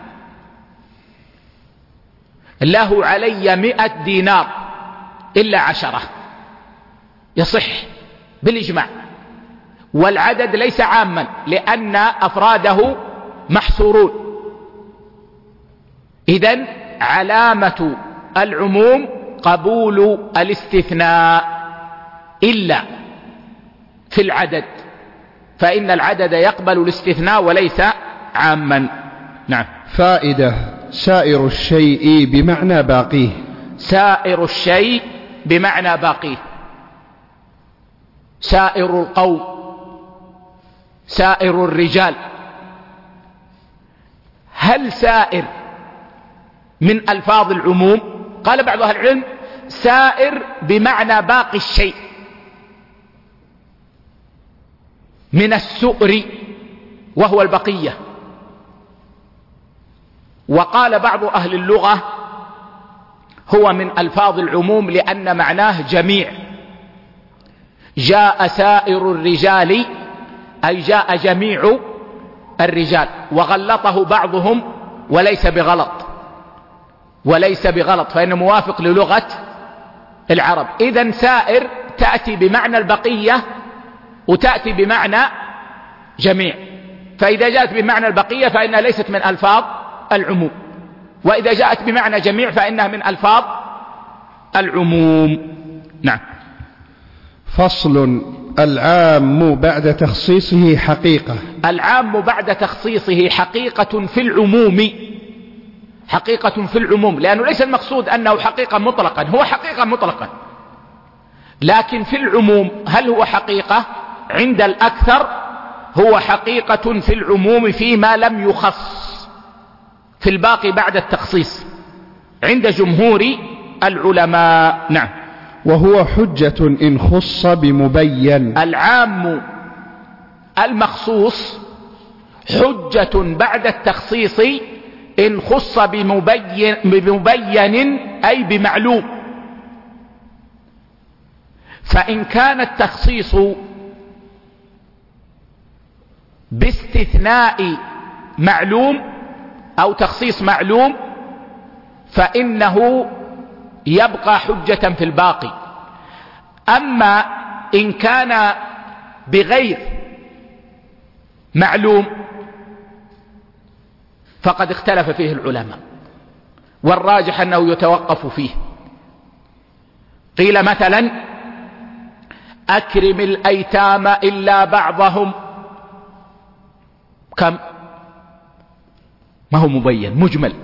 له علي مئة دينار إلا عشرة يصح بالإجماع، والعدد ليس عاما لأن أفراده محصورون. إذن علامة العموم قبول الاستثناء إلا في العدد، فإن العدد يقبل الاستثناء وليس عاما. نعم. فائدة: سائر الشيء بمعنى باقيه. سائر الشيء بمعنى باقيه، سائر القوم، سائر الرجال. هل سائر من ألفاظ العموم؟ قال بعض أهل العلم سائر بمعنى باقي الشيء من السؤر وهو البقية. وقال بعض أهل اللغة هو من ألفاظ العموم لأن معناه جميع. جاء سائر الرجال أي جاء جميع الرجال، وغلطه بعضهم وليس بغلط، وليس بغلط فإنه موافق للغة العرب. إذن سائر تأتي بمعنى البقية وتأتي بمعنى جميع، فإذا جاءت بمعنى البقية فإنها ليست من ألفاظ العموم، وإذا جاءت بمعنى جميع فإنها من ألفاظ العموم. نعم. فصل: العام بعد تخصيصه حقيقة. العام بعد تخصيصه حقيقة في العموم، حقيقة في العموم، لأنه ليس المقصود أنه حقيقة مطلقا، هو حقيقة مطلقا، لكن في العموم هل هو حقيقة؟ عند الأكثر هو حقيقة في العموم فيما لم يخص، في الباقي بعد التخصيص عند جمهور العلماء. نعم. وهو حجة إن خص بمبين. العام المخصوص حجة بعد التخصيص إن خص بمبين, بمبين أي بمعلوم. فإن كان التخصيص باستثناء معلوم أو تخصيص معلوم فإنه يبقى حجة في الباقي. أما إن كان بغير معلوم فقد اختلف فيه العلماء، والراجح أنه يتوقف فيه. قيل مثلا أكرم الأيتام إلا بعضهم، كم؟ ما هو مبين، مجمل.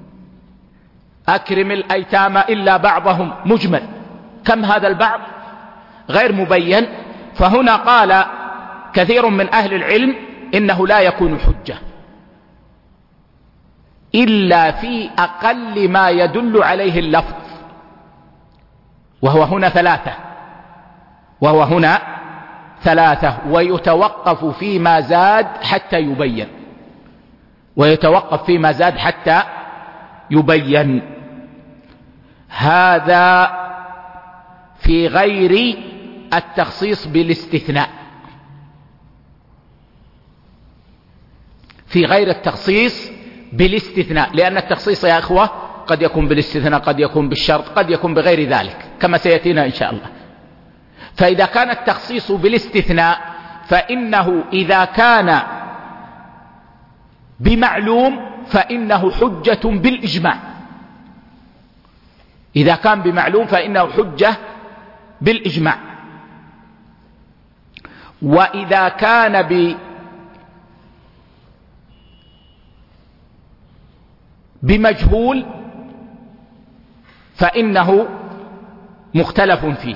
أكرم الأيتام إلا بعضهم، مجمل. كم هذا البعض؟ غير مبين. فهنا قال كثير من أهل العلم إنه لا يكون حجة إلا في أقل ما يدل عليه اللفظ، وهو هنا ثلاثة وهو هنا ثلاثة ويتوقف فيما زاد حتى يبين ويتوقف فيما زاد حتى يبين. هذا في غير التخصيص بالاستثناء، في غير التخصيص بالاستثناء، لأن التخصيص يا إخوة قد يكون بالاستثناء، قد يكون بالشرط، قد يكون بغير ذلك كما سيأتينا إن شاء الله. فإذا كان التخصيص بالاستثناء فإنه إذا كان بمعلوم فإنه حجة بالإجماع. إذا كان بمعلوم فإنه حجة بالإجماع. وإذا كان ب بمجهول فإنه مختلف فيه.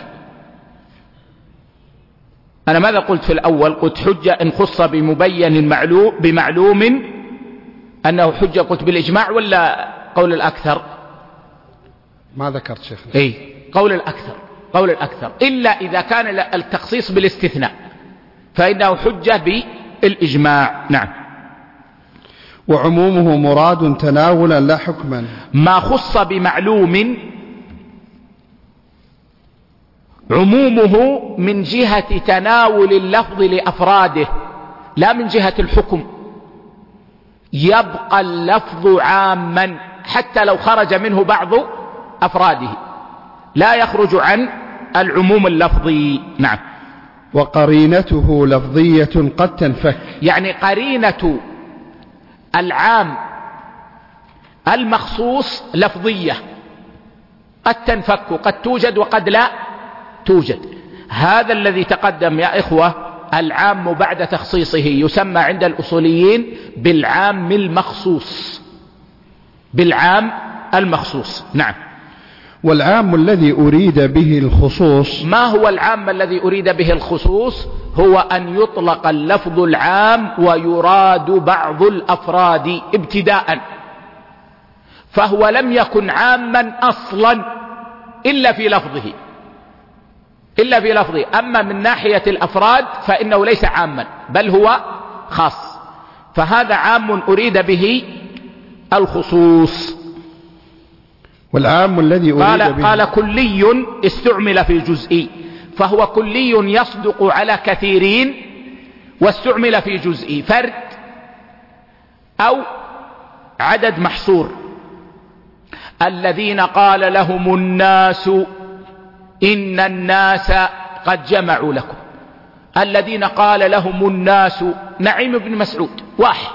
أنا ماذا قلت في الأول؟ قلت حجة إن خص بمبين معلوم بمعلوم أنه حجة، قلت بالإجماع ولا قول الأكثر؟ ما ذكرت شيخنا. إيه، قول الأكثر، قول الأكثر، إلا إذا كان التخصيص بالاستثناء فإنه حجة بالإجماع. نعم. وعمومه مراد تناولا لا حكما. ما خص بمعلوم عمومه من جهة تناول اللفظ لأفراده لا من جهة الحكم. يبقى اللفظ عاما حتى لو خرج منه بعض أفراده، لا يخرج عن العموم اللفظي. نعم. وقرينته لفظية قد تنفك، يعني قرينة العام المخصوص لفظية قد تنفك، قد توجد وقد لا توجد. هذا الذي تقدم يا إخوة، العام بعد تخصيصه يسمى عند الأصوليين بالعام المخصوص، بالعام المخصوص. نعم. والعام الذي أريد به الخصوص، ما هو العام الذي أريد به الخصوص؟ هو أن يطلق اللفظ العام ويراد بعض الأفراد ابتداء، فهو لم يكن عاما أصلا إلا في لفظه إلا في لفظه أما من ناحية الأفراد فإنه ليس عاما بل هو خاص. فهذا عام أريد به الخصوص. والعام الذي أريد قال به قال كلي استعمل في جزئي، فهو كلي يصدق على كثيرين واستعمل في جزئي، فرد أو عدد محصور. الذين قال لهم الناس إن الناس قد جمعوا لكم. الذين قال لهم الناس نعيم بن مسعود واحد،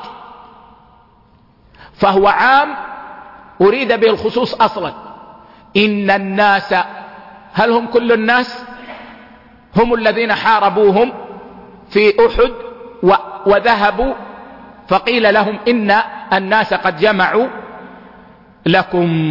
فهو عام أريد به الخصوص أصلا. إن الناس، هل هم كل الناس؟ هم الذين حاربوهم في أحد وذهبوا فقيل لهم إن الناس قد جمعوا لكم.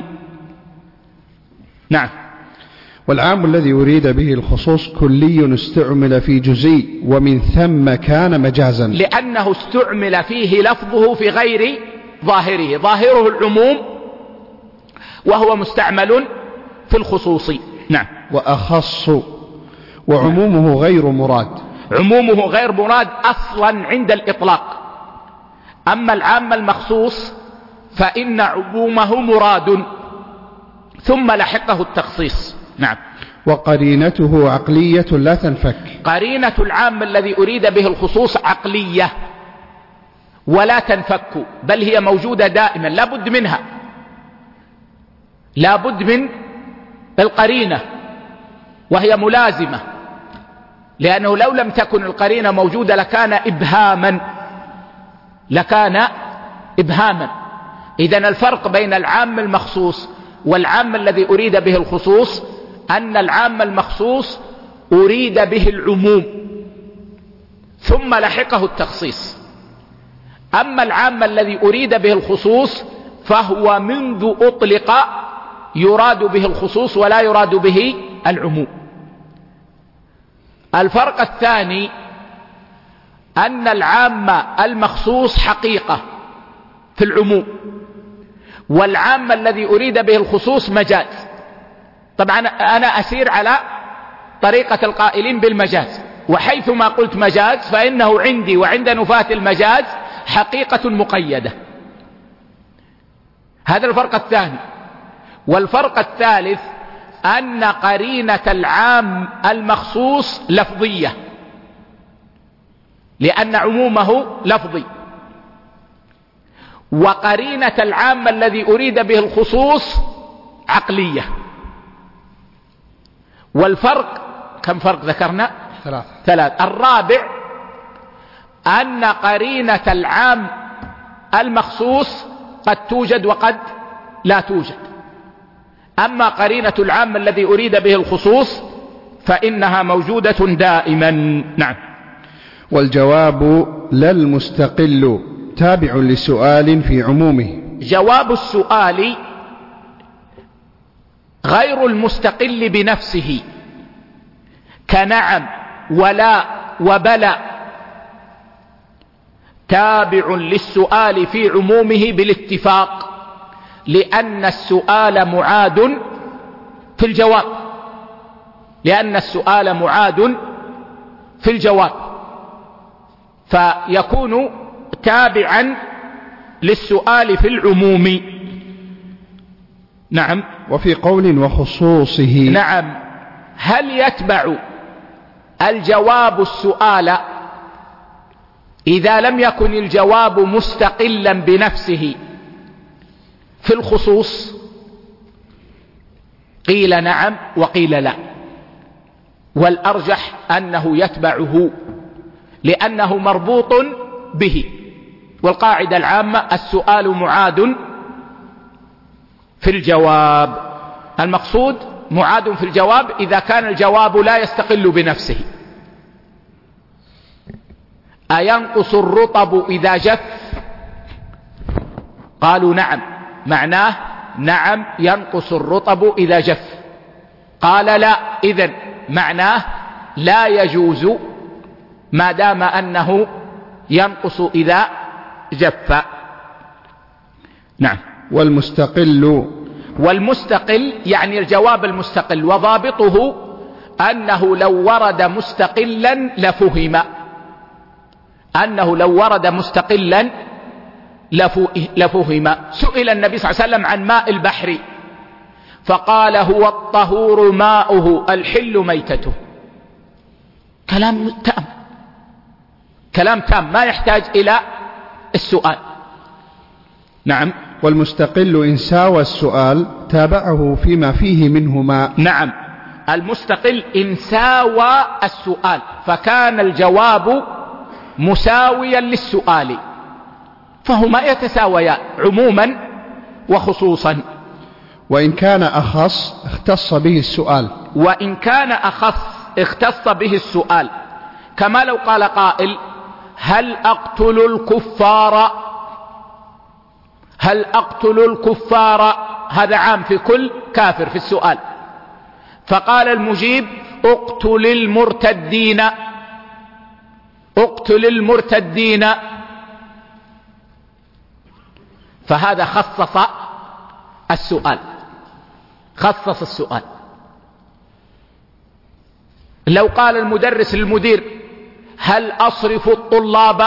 نعم. والعام الذي أريد به الخصوص كلي استعمل في جزئي ومن ثم كان مجازا، لأنه استعمل فيه لفظه في غير ظاهره، ظاهره العموم وهو مستعمل في الخصوص. نعم. وأخص، وعمومه غير مراد، عمومه غير مراد أصلا عند الإطلاق. أما العام المخصوص فإن عمومه مراد ثم لحقه التخصيص. نعم. وقرينته عقلية لا تنفك، قرينة العام الذي أريد به الخصوص عقلية ولا تنفك، بل هي موجودة دائما، لا بد منها، لا بد من القرينة وهي ملازمة، لأنه لو لم تكن القرينة موجودة لكان إبهاما لكان إبهاما. إذن الفرق بين العام المخصوص والعام الذي أريد به الخصوص أن العام المخصوص أريد به العموم ثم لحقه التخصيص، أما العام الذي أريد به الخصوص فهو منذ أطلق يراد به الخصوص ولا يراد به العموم. الفرق الثاني أن العام المخصوص حقيقة في العموم، والعام الذي أريد به الخصوص مجاز. طبعا أنا أسير على طريقة القائلين بالمجاز، وحيثما قلت مجاز فإنه عندي وعند نفاة المجاز حقيقة مقيدة. هذا الفرق الثاني. والفرق الثالث أن قرينة العام المخصوص لفظية، لأن عمومه لفظي، وقرينة العام الذي أريد به الخصوص عقلية. والفرق كم فرق ذكرنا؟ ثلاث. ثلاث. الرابع أن قرينة العام المخصوص قد توجد وقد لا توجد، أما قرينة العام الذي أريد به الخصوص فإنها موجودة دائما. نعم. والجواب لا المستقل تابع لسؤال في عمومه. جواب السؤال غير المستقل بنفسه كنعم ولا وبلى تابع للسؤال في عمومه بالاتفاق، لأن السؤال معاد في الجواب لأن السؤال معاد في الجواب فيكون تابعا للسؤال في العموم. نعم. وفي قول وخصوصه. نعم. هل يتبع الجواب السؤال إذا لم يكن الجواب مستقلا بنفسه في الخصوص؟ قيل نعم وقيل لا، والأرجح أنه يتبعه لأنه مربوط به. والقاعدة العامة السؤال معاد في الجواب، المقصود معاد في الجواب إذا كان الجواب لا يستقل بنفسه. أينقص الرطب إذا جف؟ قالوا نعم، معناه نعم ينقص الرطب إذا جف. قال لا، إذن معناه لا يجوز ما دام أنه ينقص إذا جف. نعم. والمستقل والمستقل يعني الجواب المستقل، وضابطه أنه لو ورد مستقلا لفهم أنه لو ورد مستقلا لفهم. سئل النبي صلى الله عليه وسلم عن ماء البحر فقال هو الطهور ماؤه الحل ميتته. كلام تام، كلام تام ما يحتاج إلى السؤال. نعم. والمستقل إن ساوى السؤال تابعه فيما فيه منهما. نعم. المستقل إن ساوى السؤال فكان الجواب مساويا للسؤال فهما يتساويان عموما وخصوصا. وإن كان أخص اختص به السؤال. وإن كان أخص اختص به السؤال، كما لو قال قائل هل أقتل الكفار؟ هل أقتل الكفار؟ هذا عام في كل كافر في السؤال. فقال المجيب اقتل المرتدين، اقتل المرتدين، فهذا خصص السؤال، خصص السؤال. لو قال المدرس للمدير هل أصرف الطلاب؟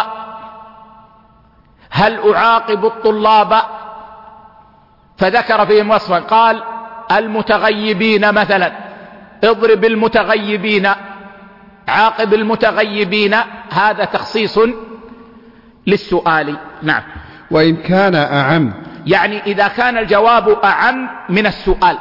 هل أعاقب الطلاب؟ فذكر فيهم وصفا، قال المتغيبين مثلا، اضرب المتغيبين، عاقب المتغيبين، هذا تخصيص للسؤال. نعم. وإن كان أعم يعني إذا كان الجواب أعم من السؤال،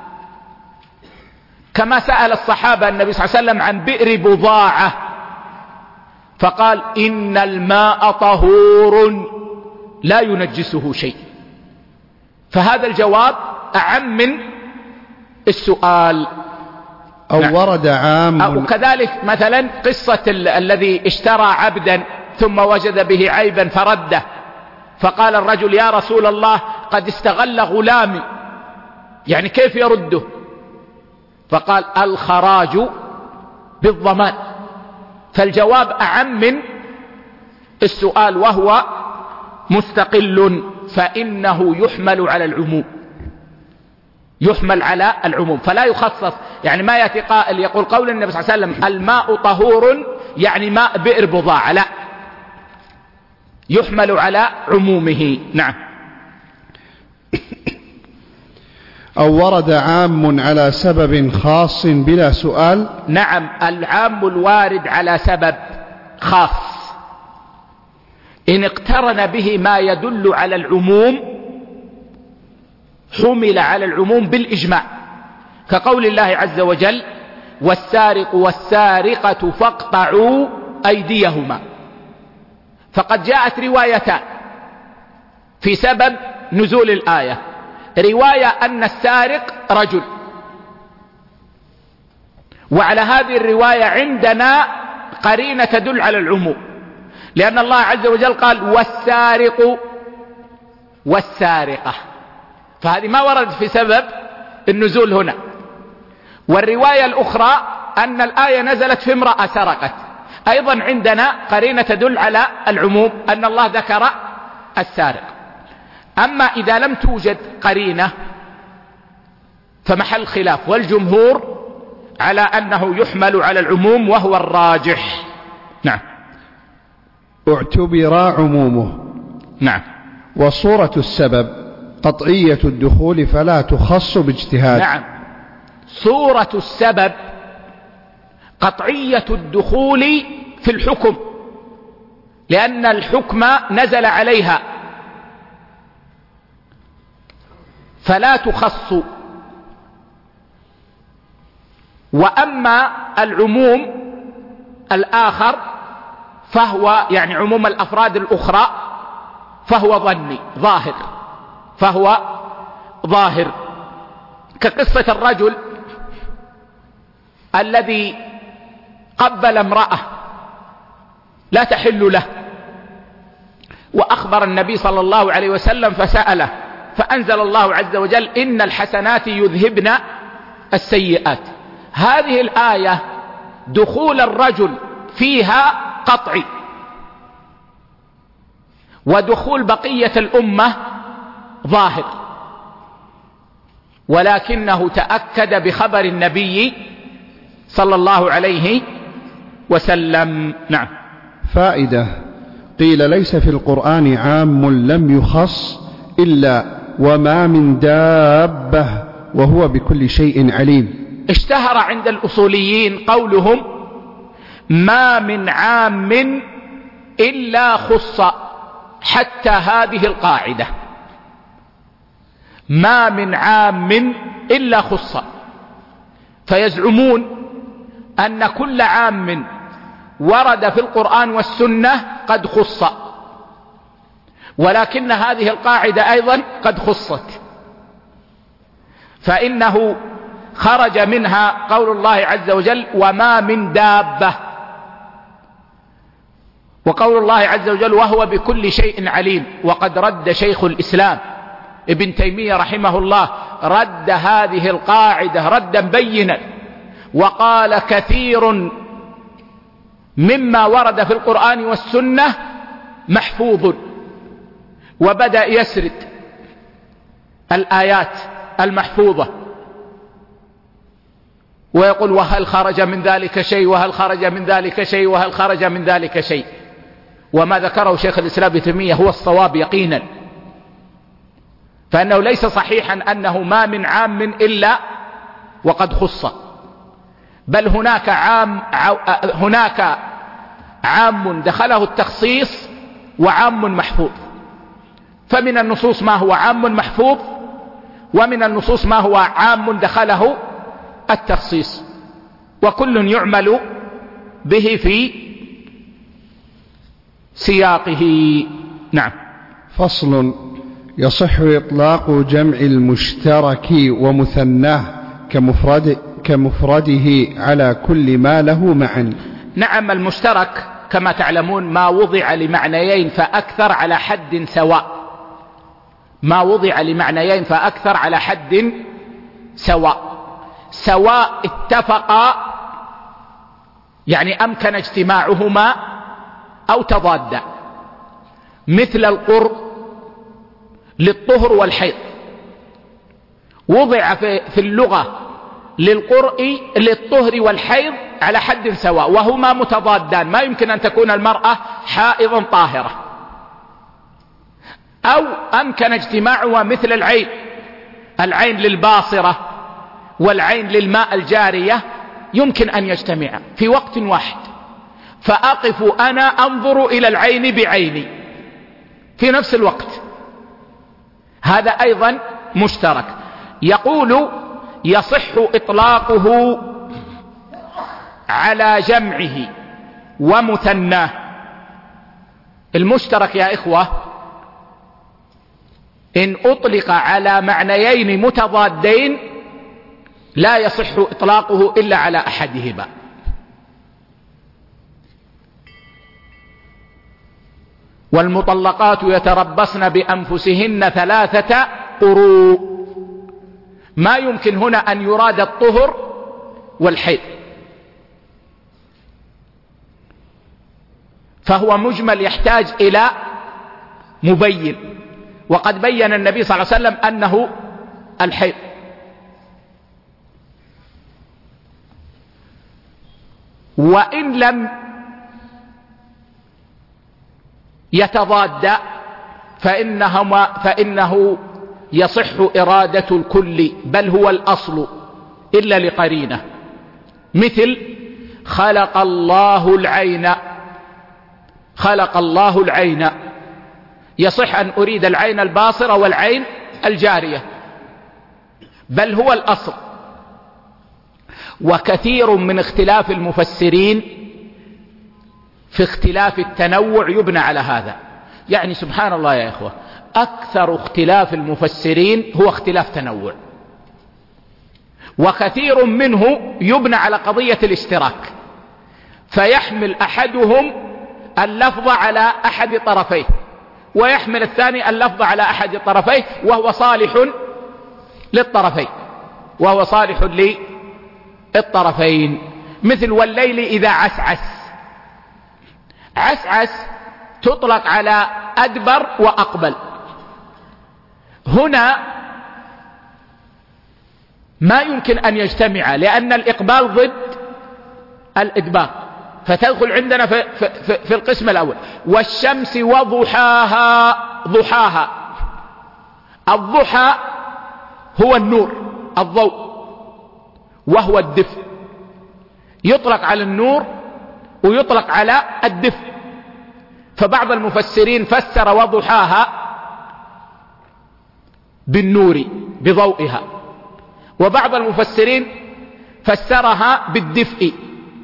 كما سأل الصحابة النبي صلى الله عليه وسلم عن بئر بضاعة فقال إن الماء طهور لا ينجسه شيء، فهذا الجواب أعم من السؤال. أو نعم. ورد عام. أو كذلك مثلا قصة الذي اشترى عبدا ثم وجد به عيبا فرده، فقال الرجل يا رسول الله قد استغل غلامي، يعني كيف يرده؟ فقال الخراج بالضمان. فالجواب أعم من السؤال وهو مستقل، فإنه يحمل على العموم، يحمل على العموم فلا يخصص. يعني ما يأتي قائل يقول قول النبي صلى الله عليه وسلم الماء طهور يعني ماء بئر بضاعة، لا، يحمل على عمومه. نعم. أو ورد عام على سبب خاص بلا سؤال. نعم، العام الوارد على سبب خاص إن اقترن به ما يدل على العموم حمل على العموم بالإجماع، كقول الله عز وجل والسارق والسارقة فاقطعوا أيديهما، فقد جاءت روايتان في سبب نزول الآية، رواية أن السارق رجل، وعلى هذه الرواية عندنا قرينة تدل على العموم، لأن الله عز وجل قال والسارق والسارقة، فهذه ما وردت في سبب النزول هنا. والرواية الأخرى أن الآية نزلت في امرأة سرقت، أيضا عندنا قرينة تدل على العموم أن الله ذكر السارق. أما إذا لم توجد قرينة فمحل خلاف، والجمهور على أنه يحمل على العموم وهو الراجح. نعم. اعتبر عمومه. نعم. وصورة السبب قطعية الدخول فلا تخص باجتهاد. نعم، صورة السبب قطعية الدخول في الحكم، لأن الحكم نزل عليها فلا تخص. وأما العموم الآخر فهو يعني عموم الأفراد الأخرى فهو ظني ظاهر، فهو ظاهر، كقصة الرجل الذي قبل امرأة لا تحل له، وأخبر النبي صلى الله عليه وسلم فسأله، فأنزل الله عز وجل إن الحسنات يذهبن السيئات. هذه الآية دخول الرجل فيها قطعي، ودخول بقية الأمة ظاهر، ولكنه تأكد بخبر النبي صلى الله عليه وسلم. نعم. فائدة: قيل ليس في القرآن عام لم يخص إلا وما من دابة وهو بكل شيء عليم. اشتهر عند الأصوليين قولهم ما من عام إلا خص، حتى هذه القاعدة ما من عام إلا خص، فيزعمون أن كل عام ورد في القرآن والسنة قد خص، ولكن هذه القاعدة أيضا قد خصت، فإنه خرج منها قول الله عز وجل وما من دابة، وقول الله عز وجل وهو بكل شيء عليم. وقد رد شيخ الإسلام ابن تيمية رحمه الله رد هذه القاعدة ردا بينا، وقال كثير مما ورد في القرآن والسنة محفوظ، وبدأ يسرد الآيات المحفوظة ويقول وهل خرج من ذلك شيء وهل خرج من ذلك شيء وهل خرج من ذلك شيء. وما ذكره شيخ الإسلام ابن تيمية هو الصواب يقينا، فأنه ليس صحيحا أنه ما من عام إلا وقد خص، بل هناك عام هناك عام دخله التخصيص وعام محفوظ، فمن النصوص ما هو عام محفوظ، ومن النصوص ما هو عام دخله التخصيص، وكل يعمل به في سياقه. نعم. فصل: يصح إطلاق جمع المشترك ومثناه كمفرد كمفرده على كل ما له معا. نعم، المشترك كما تعلمون ما وضع لمعنيين فأكثر على حد سواء، ما وضع لمعنيين فأكثر على حد سواء، سواء اتفقا يعني أمكن اجتماعهما أو تضادا، مثل القرء للطهر والحيض، وضع في اللغة للقرء للطهر والحيض على حد سواء، وهما متضادان، ما يمكن أن تكون المرأة حائضا طاهرة. أو أمكن اجتماعها مثل العين، العين للباصرة والعين للماء الجارية يمكن أن يجتمع في وقت واحد، فأقف أنا أنظر إلى العين بعيني في نفس الوقت، هذا أيضا مشترك. يقول يصح إطلاقه على جمعه ومثناه. المشترك يا إخوة إن أطلق على معنيين متضادين لا يصح إطلاقه إلا على أحدهما. والمطلقات يتربصن بأنفسهن ثلاثة قروء، ما يمكن هنا أن يراد الطهر والحيض، فهو مجمل يحتاج إلى مبين، وقد بين النبي صلى الله عليه وسلم أنه الحيض. وإن لم يتضاد فإنهما فإنه يصح إرادة الكل، بل هو الأصل إلا لقرينة، مثل خلق الله العين، خلق الله العين، يصح أن أريد العين الباصرة والعين الجارية، بل هو الأصل. وكثير من اختلاف المفسرين في اختلاف التنوع يبنى على هذا، يعني سبحان الله يا إخوة، أكثر اختلاف المفسرين هو اختلاف تنوع، وكثير منه يبنى على قضية الاشتراك، فيحمل أحدهم اللفظ على أحد طرفيه، ويحمل الثاني اللفظ على أحد طرفيه، وهو صالح للطرفين، وهو صالح للطرفين. مثل والليل إذا عسعس، عسعس تطلق على أدبر وأقبل، هنا ما يمكن أن يجتمع لأن الإقبال ضد الإدبار، فتدخل عندنا في, في, في القسم الأول. والشمس وضحاها، ضحاها، الضحى هو النور الضوء، وهو الدفء، يطلق على النور ويطلق على الدفء. فبعض المفسرين فسر وضحاها بالنور بضوئها، وبعض المفسرين فسرها بالدفء،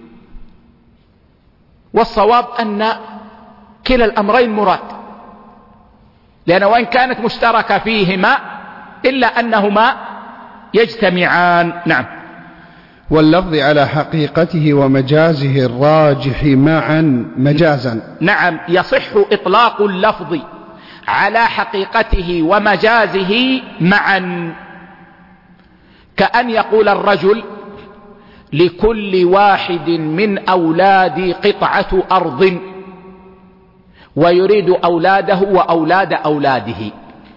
والصواب أن كلا الأمرين مراد، لأن وإن كانت مشتركة فيهما إلا أنهما يجتمعان. نعم. واللفظ على حقيقته ومجازه الراجح معا مجازا. نعم، يصح إطلاق اللفظ على حقيقته ومجازه معا، كأن يقول الرجل لكل واحد من أولادي قطعة أرض، ويريد أولاده وأولاد أولاده.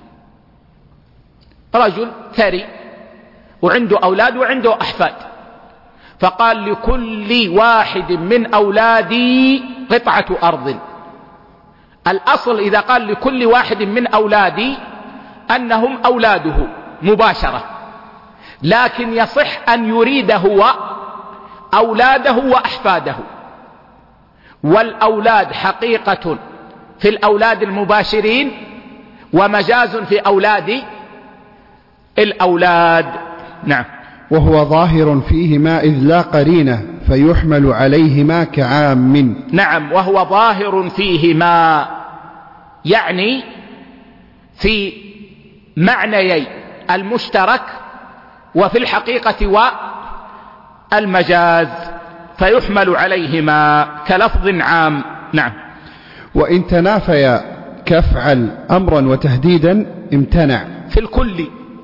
رجل ثري وعنده أولاد وعنده أحفاد، فقال لكل واحد من أولادي قطعة أرض. الأصل إذا قال لكل واحد من أولادي أنهم أولاده مباشرة، لكن يصح أن يريد هو أولاده وأحفاده، والأولاد حقيقة في الأولاد المباشرين ومجاز في أولاد الأولاد. نعم. وهو ظاهر فيهما إذ لا قرينة فيحمل عليهما كعام. نعم، وهو ظاهر فيهما، يعني في معنيي المشترك وفي الحقيقة والمجاز، فيحمل عليهما كلفظ عام. نعم. وإن تنافيا كافعل أمرا وتهديدا امتنع. في الكل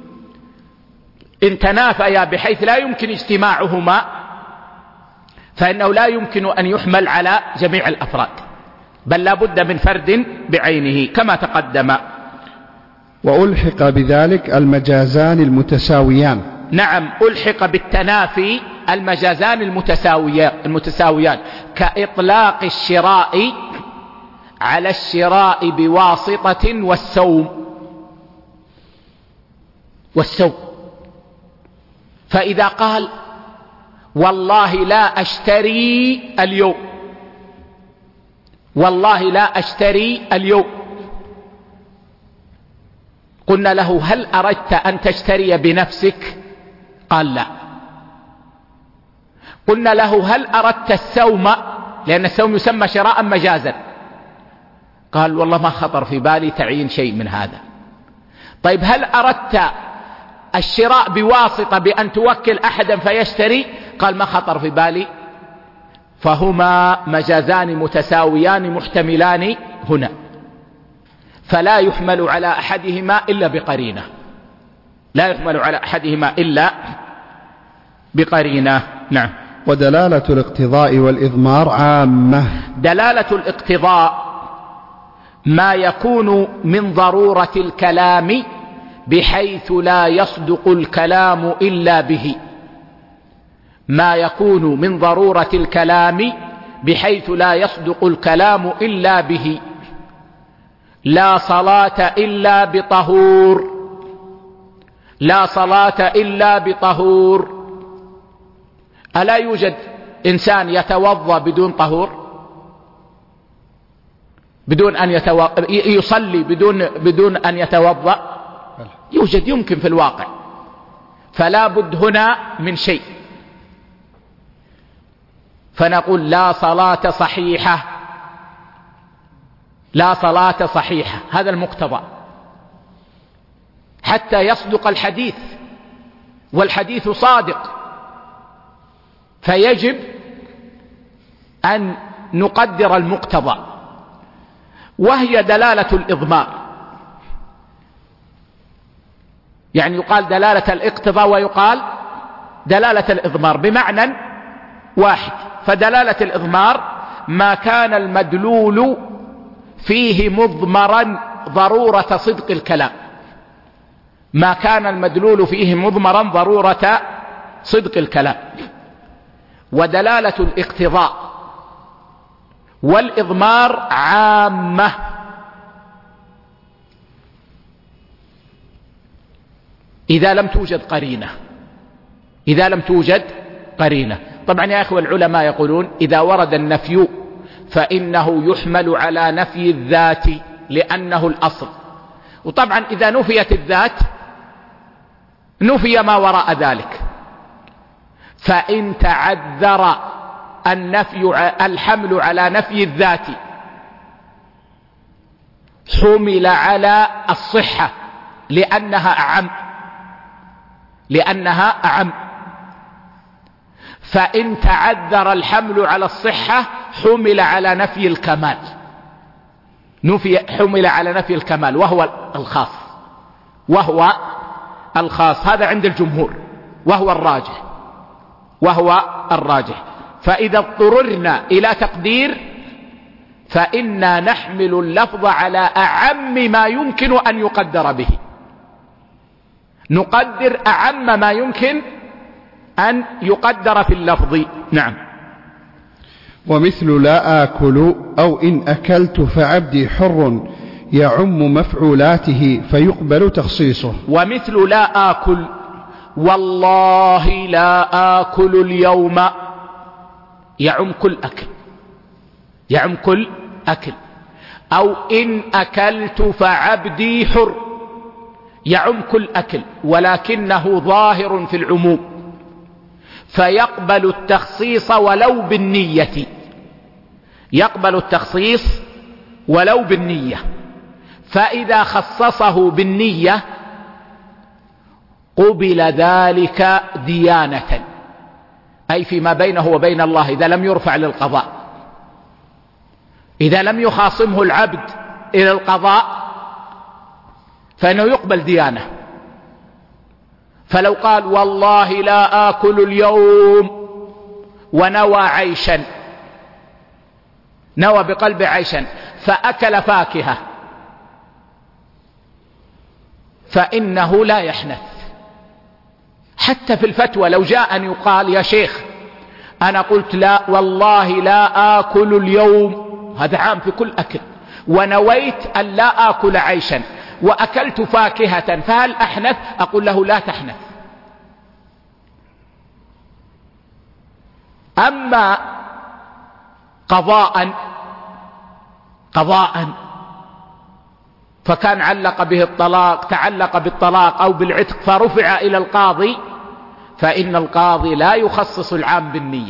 إن تنافيا بحيث لا يمكن اجتماعهما فإنه لا يمكن أن يحمل على جميع الأفراد، بل لا بد من فرد بعينه كما تقدم. وألحق بذلك المجازان المتساويان. نعم، ألحق بالتنافي المجازان المتساويان كإطلاق الشراء على الشراء بواسطة والسوم والسوم فإذا قال والله لا أشتري اليوم، والله لا أشتري اليوم، قلنا له هل أردت أن تشتري بنفسك؟ قال لا. قلنا له هل أردت السوم؟ لأن السوم يسمى شراء مجازا. قال والله ما خطر في بالي تعيين شيء من هذا. طيب هل أردت الشراء بواسطة بأن توكل أحدا فيشتري؟ قال ما خطر في بالي. فهما مجازان متساويان محتملان هنا، فلا يحمل على أحدهما إلا بقرينة، لا يحمل على أحدهما إلا بقرينة. نعم. ودلالة الاقتضاء والإضمار عامة. دلالة الاقتضاء ما يكون من ضرورة الكلام بحيث لا يصدق الكلام إلا به، ما يكون من ضرورة الكلام بحيث لا يصدق الكلام إلا به. لا صلاة إلا بطهور، لا صلاة إلا بطهور. ألا يوجد إنسان يتوضأ بدون طهور، بدون أن يتو... يصلي بدون بدون أن يتوضأ؟ يوجد، يمكن في الواقع. فلا بد هنا من شيء، فنقول لا صلاة صحيحة، لا صلاة صحيحة، هذا المقتضى حتى يصدق الحديث، والحديث صادق، فيجب أن نقدر المقتضى، وهي دلالة الإضمار. يعني يقال دلالة الاقتضاء ويقال دلالة الإضمار بمعنى واحد. فدلالة الإضمار ما كان المدلول فيه مضمرا ضرورة صدق الكلام، ما كان المدلول فيه مضمرا ضرورة صدق الكلام. ودلالة الاقتضاء والإضمار عامة، إذا لم توجد قرينة، إذا لم توجد قرينة. طبعا يا أخوة العلماء يقولون إذا ورد النفي فإنه يحمل على نفي الذات لأنه الأصل، وطبعا إذا نفيت الذات نفي ما وراء ذلك. فإن تعذر النفي الحمل على نفي الذات حمل على الصحة لأنها أعم، لأنها أعم. فإن تعذر الحمل على الصحة حمل على نفي الكمال، نفي حمل على نفي الكمال وهو الخاص، وهو الخاص. هذا عند الجمهور وهو الراجح، وهو الراجح. فإذا اضطررنا إلى تقدير فإنا نحمل اللفظ على أعم ما يمكن أن يقدر به، نقدر أعم ما يمكن أن يقدر في اللفظ. نعم. ومثل لا آكل أو إن أكلت فعبدي حر يعم مفعولاته فيقبل تخصيصه. ومثل لا آكل، والله لا آكل اليوم، يعم كل أكل، يعم كل أكل. أو إن أكلت فعبدي حر، يعم كل أكل ولكنه ظاهر في العموم، فيقبل التخصيص ولو بالنية، يقبل التخصيص ولو بالنية. فإذا خصصه بالنية قبل ذلك ديانة، أي فيما بينه وبين الله إذا لم يرفع للقضاء. إذا لم يخاصمه العبد إلى القضاء فإنه يقبل ديانه. فلو قال والله لا آكل اليوم ونوى عيشا، نوى بقلب عيشا فأكل فاكهة، فإنه لا يحنث. حتى في الفتوى لو جاء أن يقال يا شيخ أنا قلت لا والله لا آكل اليوم، هذا عام في كل أكل، ونويت أن لا آكل عيشا وأكلت فاكهة فهل أحنث؟ أقول له لا تحنث. أما قضاء قضاء فكان علق به الطلاق، تعلق بالطلاق أو بالعتق فرفع إلى القاضي، فإن القاضي لا يخصص العام بالنية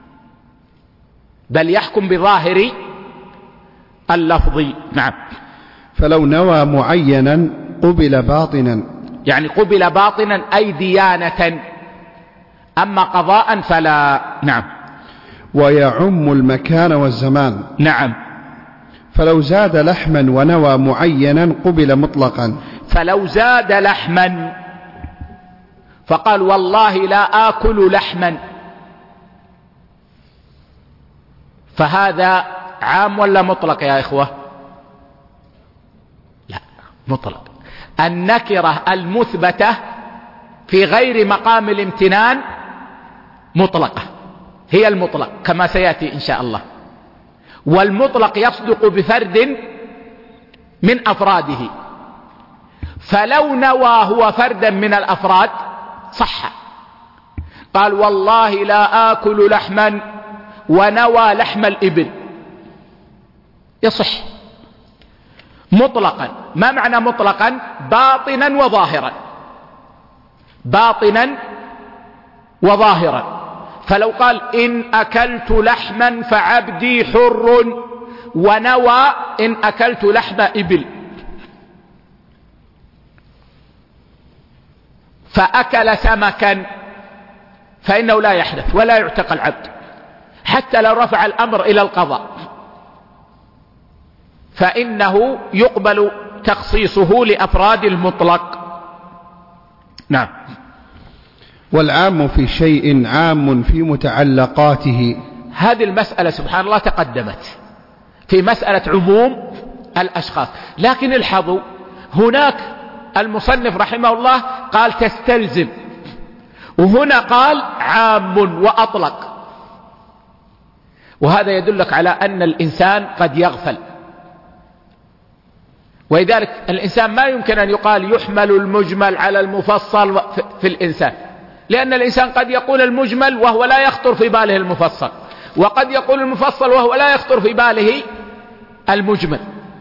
بل يحكم بظاهر اللفظ. نعم. فلو نوى معينا قبل باطنا، يعني قبل باطنا أي ديانة، أما قضاء فلا. نعم. ويعم المكان والزمان. نعم. فلو زاد لحما ونوى معينا قبل مطلقا. فلو زاد لحما فقال والله لا آكل لحما، فهذا عام ولا مطلق يا إخوة؟ لا، مطلق. النكرة المثبتة في غير مقام الامتنان مطلقة، هي المطلق كما سيأتي إن شاء الله. والمطلق يصدق بفرد من أفراده، فلو نوى هو فردا من الأفراد صح. قال والله لا آكل لحما ونوى لحم الإبل، يصح مطلقا. ما معنى مطلقا؟ باطنا وظاهرا، باطنا وظاهرا. فلو قال إن أكلت لحما فعبدي حر، ونوى إن أكلت لحم إبل، فأكل سمكا فإنه لا يحدث ولا يعتق العبد حتى لو رفع الأمر إلى القضاء، فإنه يقبل تخصيصه لأفراد المطلق. نعم. والعام في شيء عام في متعلقاته. هذه المسألة سبحان الله تقدمت في مسألة عموم الأشخاص، لكن الحظوا هناك المصنف رحمه الله قال تستلزم، وهنا قال عام وأطلق، وهذا يدلك على أن الإنسان قد يغفل. ولذلك الإنسان ما يمكن أن يقال يحمل المجمل على المفصل في الإنسان، لأن الإنسان قد يقول المجمل وهو لا يخطر في باله المفصل، وقد يقول المفصل وهو لا يخطر في باله المجمل.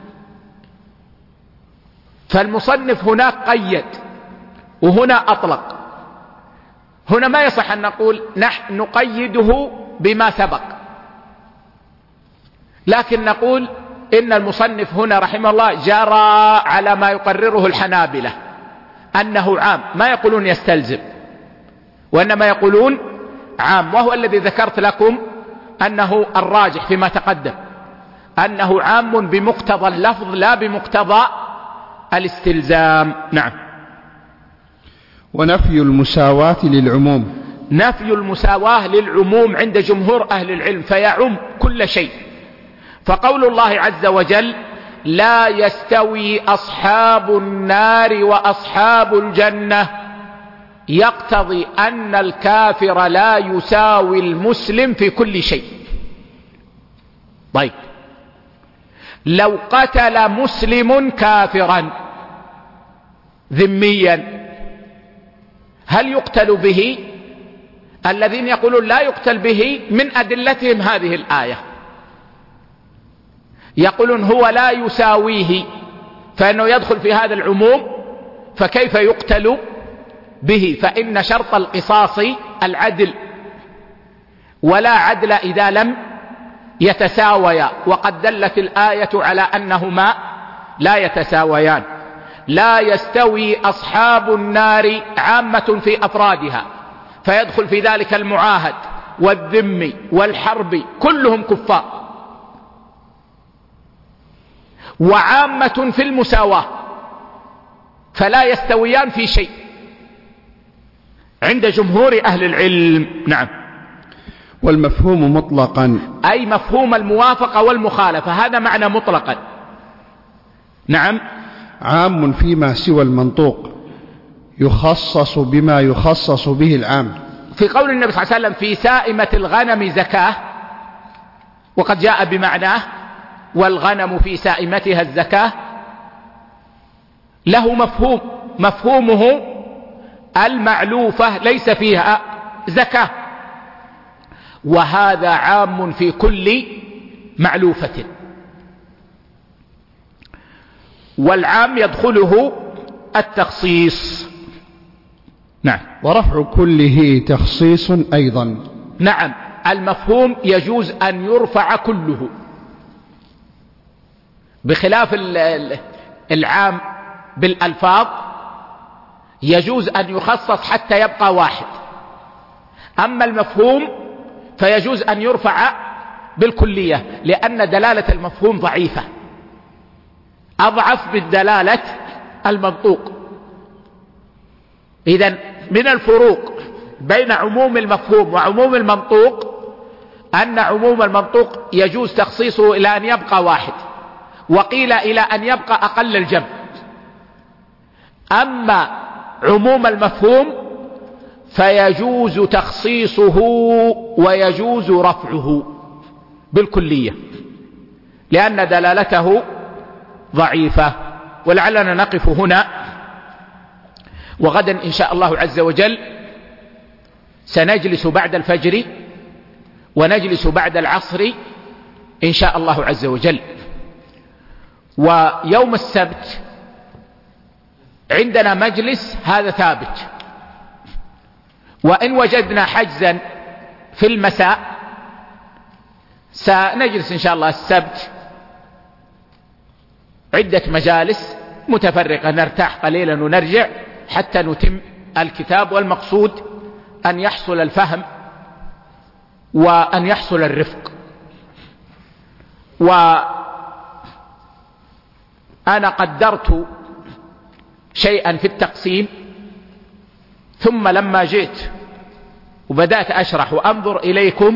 فالمصنف هناك قيد وهنا أطلق. هنا ما يصح أن نقول نحن نقيده بما سبق، لكن نقول إن المصنف هنا رحمه الله جرى على ما يقرره الحنابلة أنه عام، ما يقولون يستلزم، وإنما يقولون عام، وهو الذي ذكرت لكم أنه الراجح فيما تقدم، أنه عام بمقتضى اللفظ لا بمقتضى الاستلزام. نعم. ونفي المساواة للعموم. نفي المساواة للعموم عند جمهور أهل العلم فيعم كل شيء. فقول الله عز وجل لا يستوي أصحاب النار وأصحاب الجنة يقتضي أن الكافر لا يساوي المسلم في كل شيء. طيب لو قتل مسلم كافرا ذميا هل يقتل به؟ الذين يقولون لا يقتل به من أدلتهم هذه الآية، يقولون هو لا يساويه فإنه يدخل في هذا العموم، فكيف يقتل به؟ فإن شرط القصاص العدل، ولا عدل إذا لم يتساويا، وقد دلت الآية على أنهما لا يتساويان. لا يستوي أصحاب النار عامة في أفرادها، فيدخل في ذلك المعاهد والذمي والحربي كلهم كفار، وعامة في المساواة، فلا يستويان في شيء عند جمهور أهل العلم. نعم. والمفهوم مطلقا أي مفهوم الموافقة والمخالفة، هذا معنى مطلقا. نعم. عام فيما سوى المنطوق يخصص بما يخصص به العام. في قول النبي صلى الله عليه وسلم في سائمة الغنم زكاة، وقد جاء بمعناه والغنم في سائمتها الزكاة، له مفهوم، مفهومه المعلوفة ليس فيها زكاة، وهذا عام في كل معلوفة. والعام يدخله التخصيص. نعم. ورفع كله تخصيص أيضا. نعم، المفهوم يجوز أن يرفع كله، بخلاف العام بالألفاظ يجوز أن يخصص حتى يبقى واحد، أما المفهوم فيجوز أن يرفع بالكلية، لأن دلالة المفهوم ضعيفة، أضعف من دلالة المنطوق. إذن من الفروق بين عموم المفهوم وعموم المنطوق أن عموم المنطوق يجوز تخصيصه إلى أن يبقى واحد، وقيل إلى أن يبقى أقل الجمع. أما عموم المفهوم فيجوز تخصيصه ويجوز رفعه بالكلية، لأن دلالته ضعيفة. ولعلنا نقف هنا، وغدا إن شاء الله عز وجل سنجلس بعد الفجر ونجلس بعد العصر إن شاء الله عز وجل. ويوم السبت عندنا مجلس، هذا ثابت، وإن وجدنا حجزا في المساء سنجلس إن شاء الله السبت عدة مجالس متفرقة، نرتاح قليلا ونرجع حتى نتم الكتاب، والمقصود أن يحصل الفهم وأن يحصل الرفق. وأنا قدرت شيئا في التقسيم، ثم لما جئت وبدأت أشرح وأنظر إليكم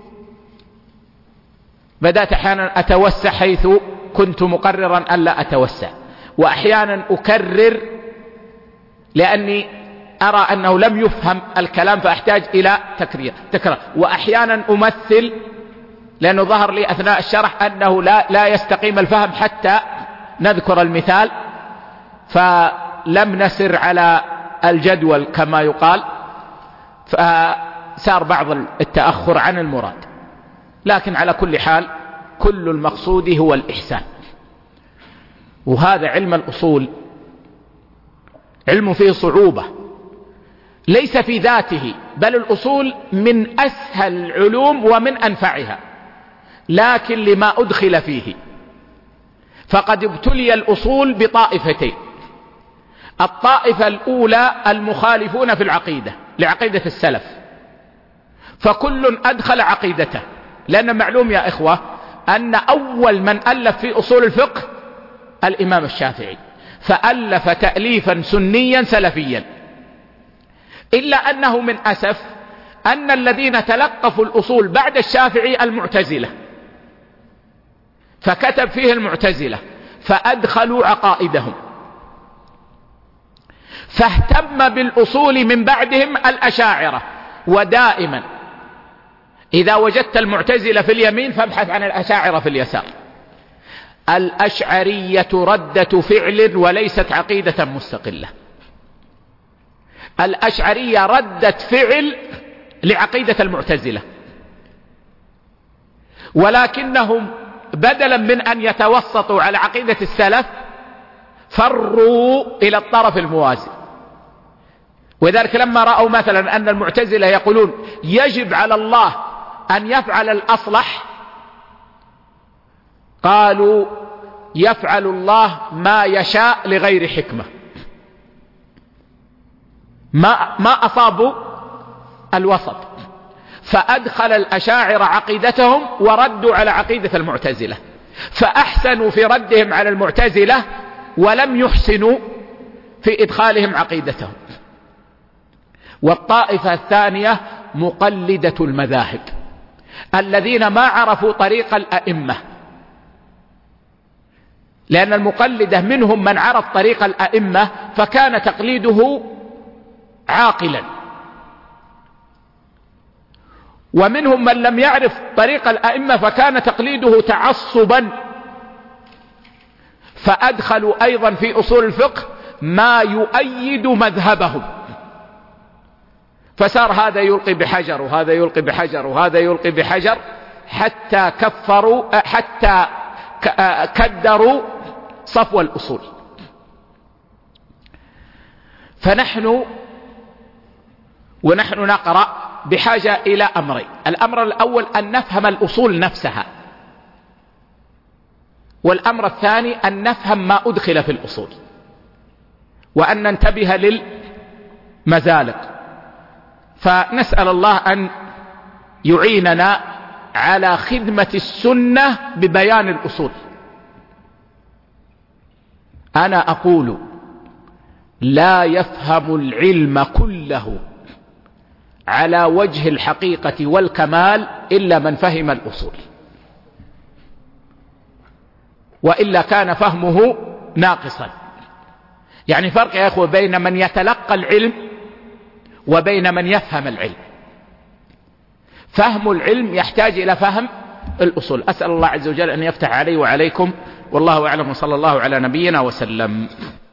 بدأت أحيانا أتوسع حيث كنت مقررا ألا أتوسع، وأحيانا أكرر لأني أرى أنه لم يفهم الكلام فأحتاج إلى تكرير تكرار، وأحيانا أمثل لأنه ظهر لي أثناء الشرح أنه لا, لا يستقيم الفهم حتى نذكر المثال، فلم نسر على الجدول كما يقال، فصار بعض التأخر عن المراد. لكن على كل حال كل المقصود هو الإحسان. وهذا علم الأصول علم فيه صعوبة، ليس في ذاته، بل الأصول من أسهل العلوم ومن أنفعها، لكن لما أدخل فيه. فقد ابتلي الأصول بطائفتين: الطائفة الأولى المخالفون في العقيدة لعقيدة السلف، فكل أدخل عقيدته، لأن معلوم يا إخوة أن أول من ألف في أصول الفقه الإمام الشافعي، فألف تأليفا سنيا سلفيا، إلا أنه من أسف أن الذين تلقفوا الأصول بعد الشافعي المعتزلة، فكتب فيه المعتزلة فأدخلوا عقائدهم، فاهتم بالأصول من بعدهم الأشاعرة. ودائما إذا وجدت المعتزلة في اليمين فابحث عن الأشاعرة في اليسار. الأشعرية ردة فعل وليست عقيدة مستقلة، الأشعرية ردة فعل لعقيدة المعتزلة، ولكنهم بدلا من أن يتوسطوا على عقيدة السلف فروا إلى الطرف الموازي. وذلك لما رأوا مثلا أن المعتزلة يقولون يجب على الله أن يفعل الأصلح، قالوا يفعل الله ما يشاء لغير حكمة، ما, ما أصابوا الوسط، فأدخل الأشاعرة عقيدتهم وردوا على عقيدة المعتزلة. فأحسنوا في ردهم على المعتزلة ولم يحسنوا في إدخالهم عقيدتهم. والطائفة الثانية مقلدة المذاهب الذين ما عرفوا طريق الأئمة، لأن المقلدة منهم من عرف طريق الأئمة فكان تقليده عاقلا، ومنهم من لم يعرف طريق الأئمة فكان تقليده تعصبا، فأدخلوا أيضا في أصول الفقه ما يؤيد مذهبهم، فصار هذا يلقي بحجر وهذا يلقي بحجر وهذا يلقي بحجر حتى كفروا حتى كدروا صفو الأصول. فنحن ونحن نقرأ بحاجة إلى أمرين: الأمر الأول أن نفهم الأصول نفسها، والأمر الثاني أن نفهم ما أدخل في الأصول، وأن ننتبه للمزالق. فنسأل الله أن يعيننا على خدمة السنة ببيان الأصول. أنا أقول لا يفهم العلم كله على وجه الحقيقة والكمال إلا من فهم الأصول، وإلا كان فهمه ناقصا. يعني فرق يا أخوة بين من يتلقى العلم وبين من يفهم العلم. فهم العلم يحتاج إلى فهم الأصول. أسأل الله عز وجل أن يفتح علي وعليكم، والله أعلم، وصلى الله على نبينا وسلم.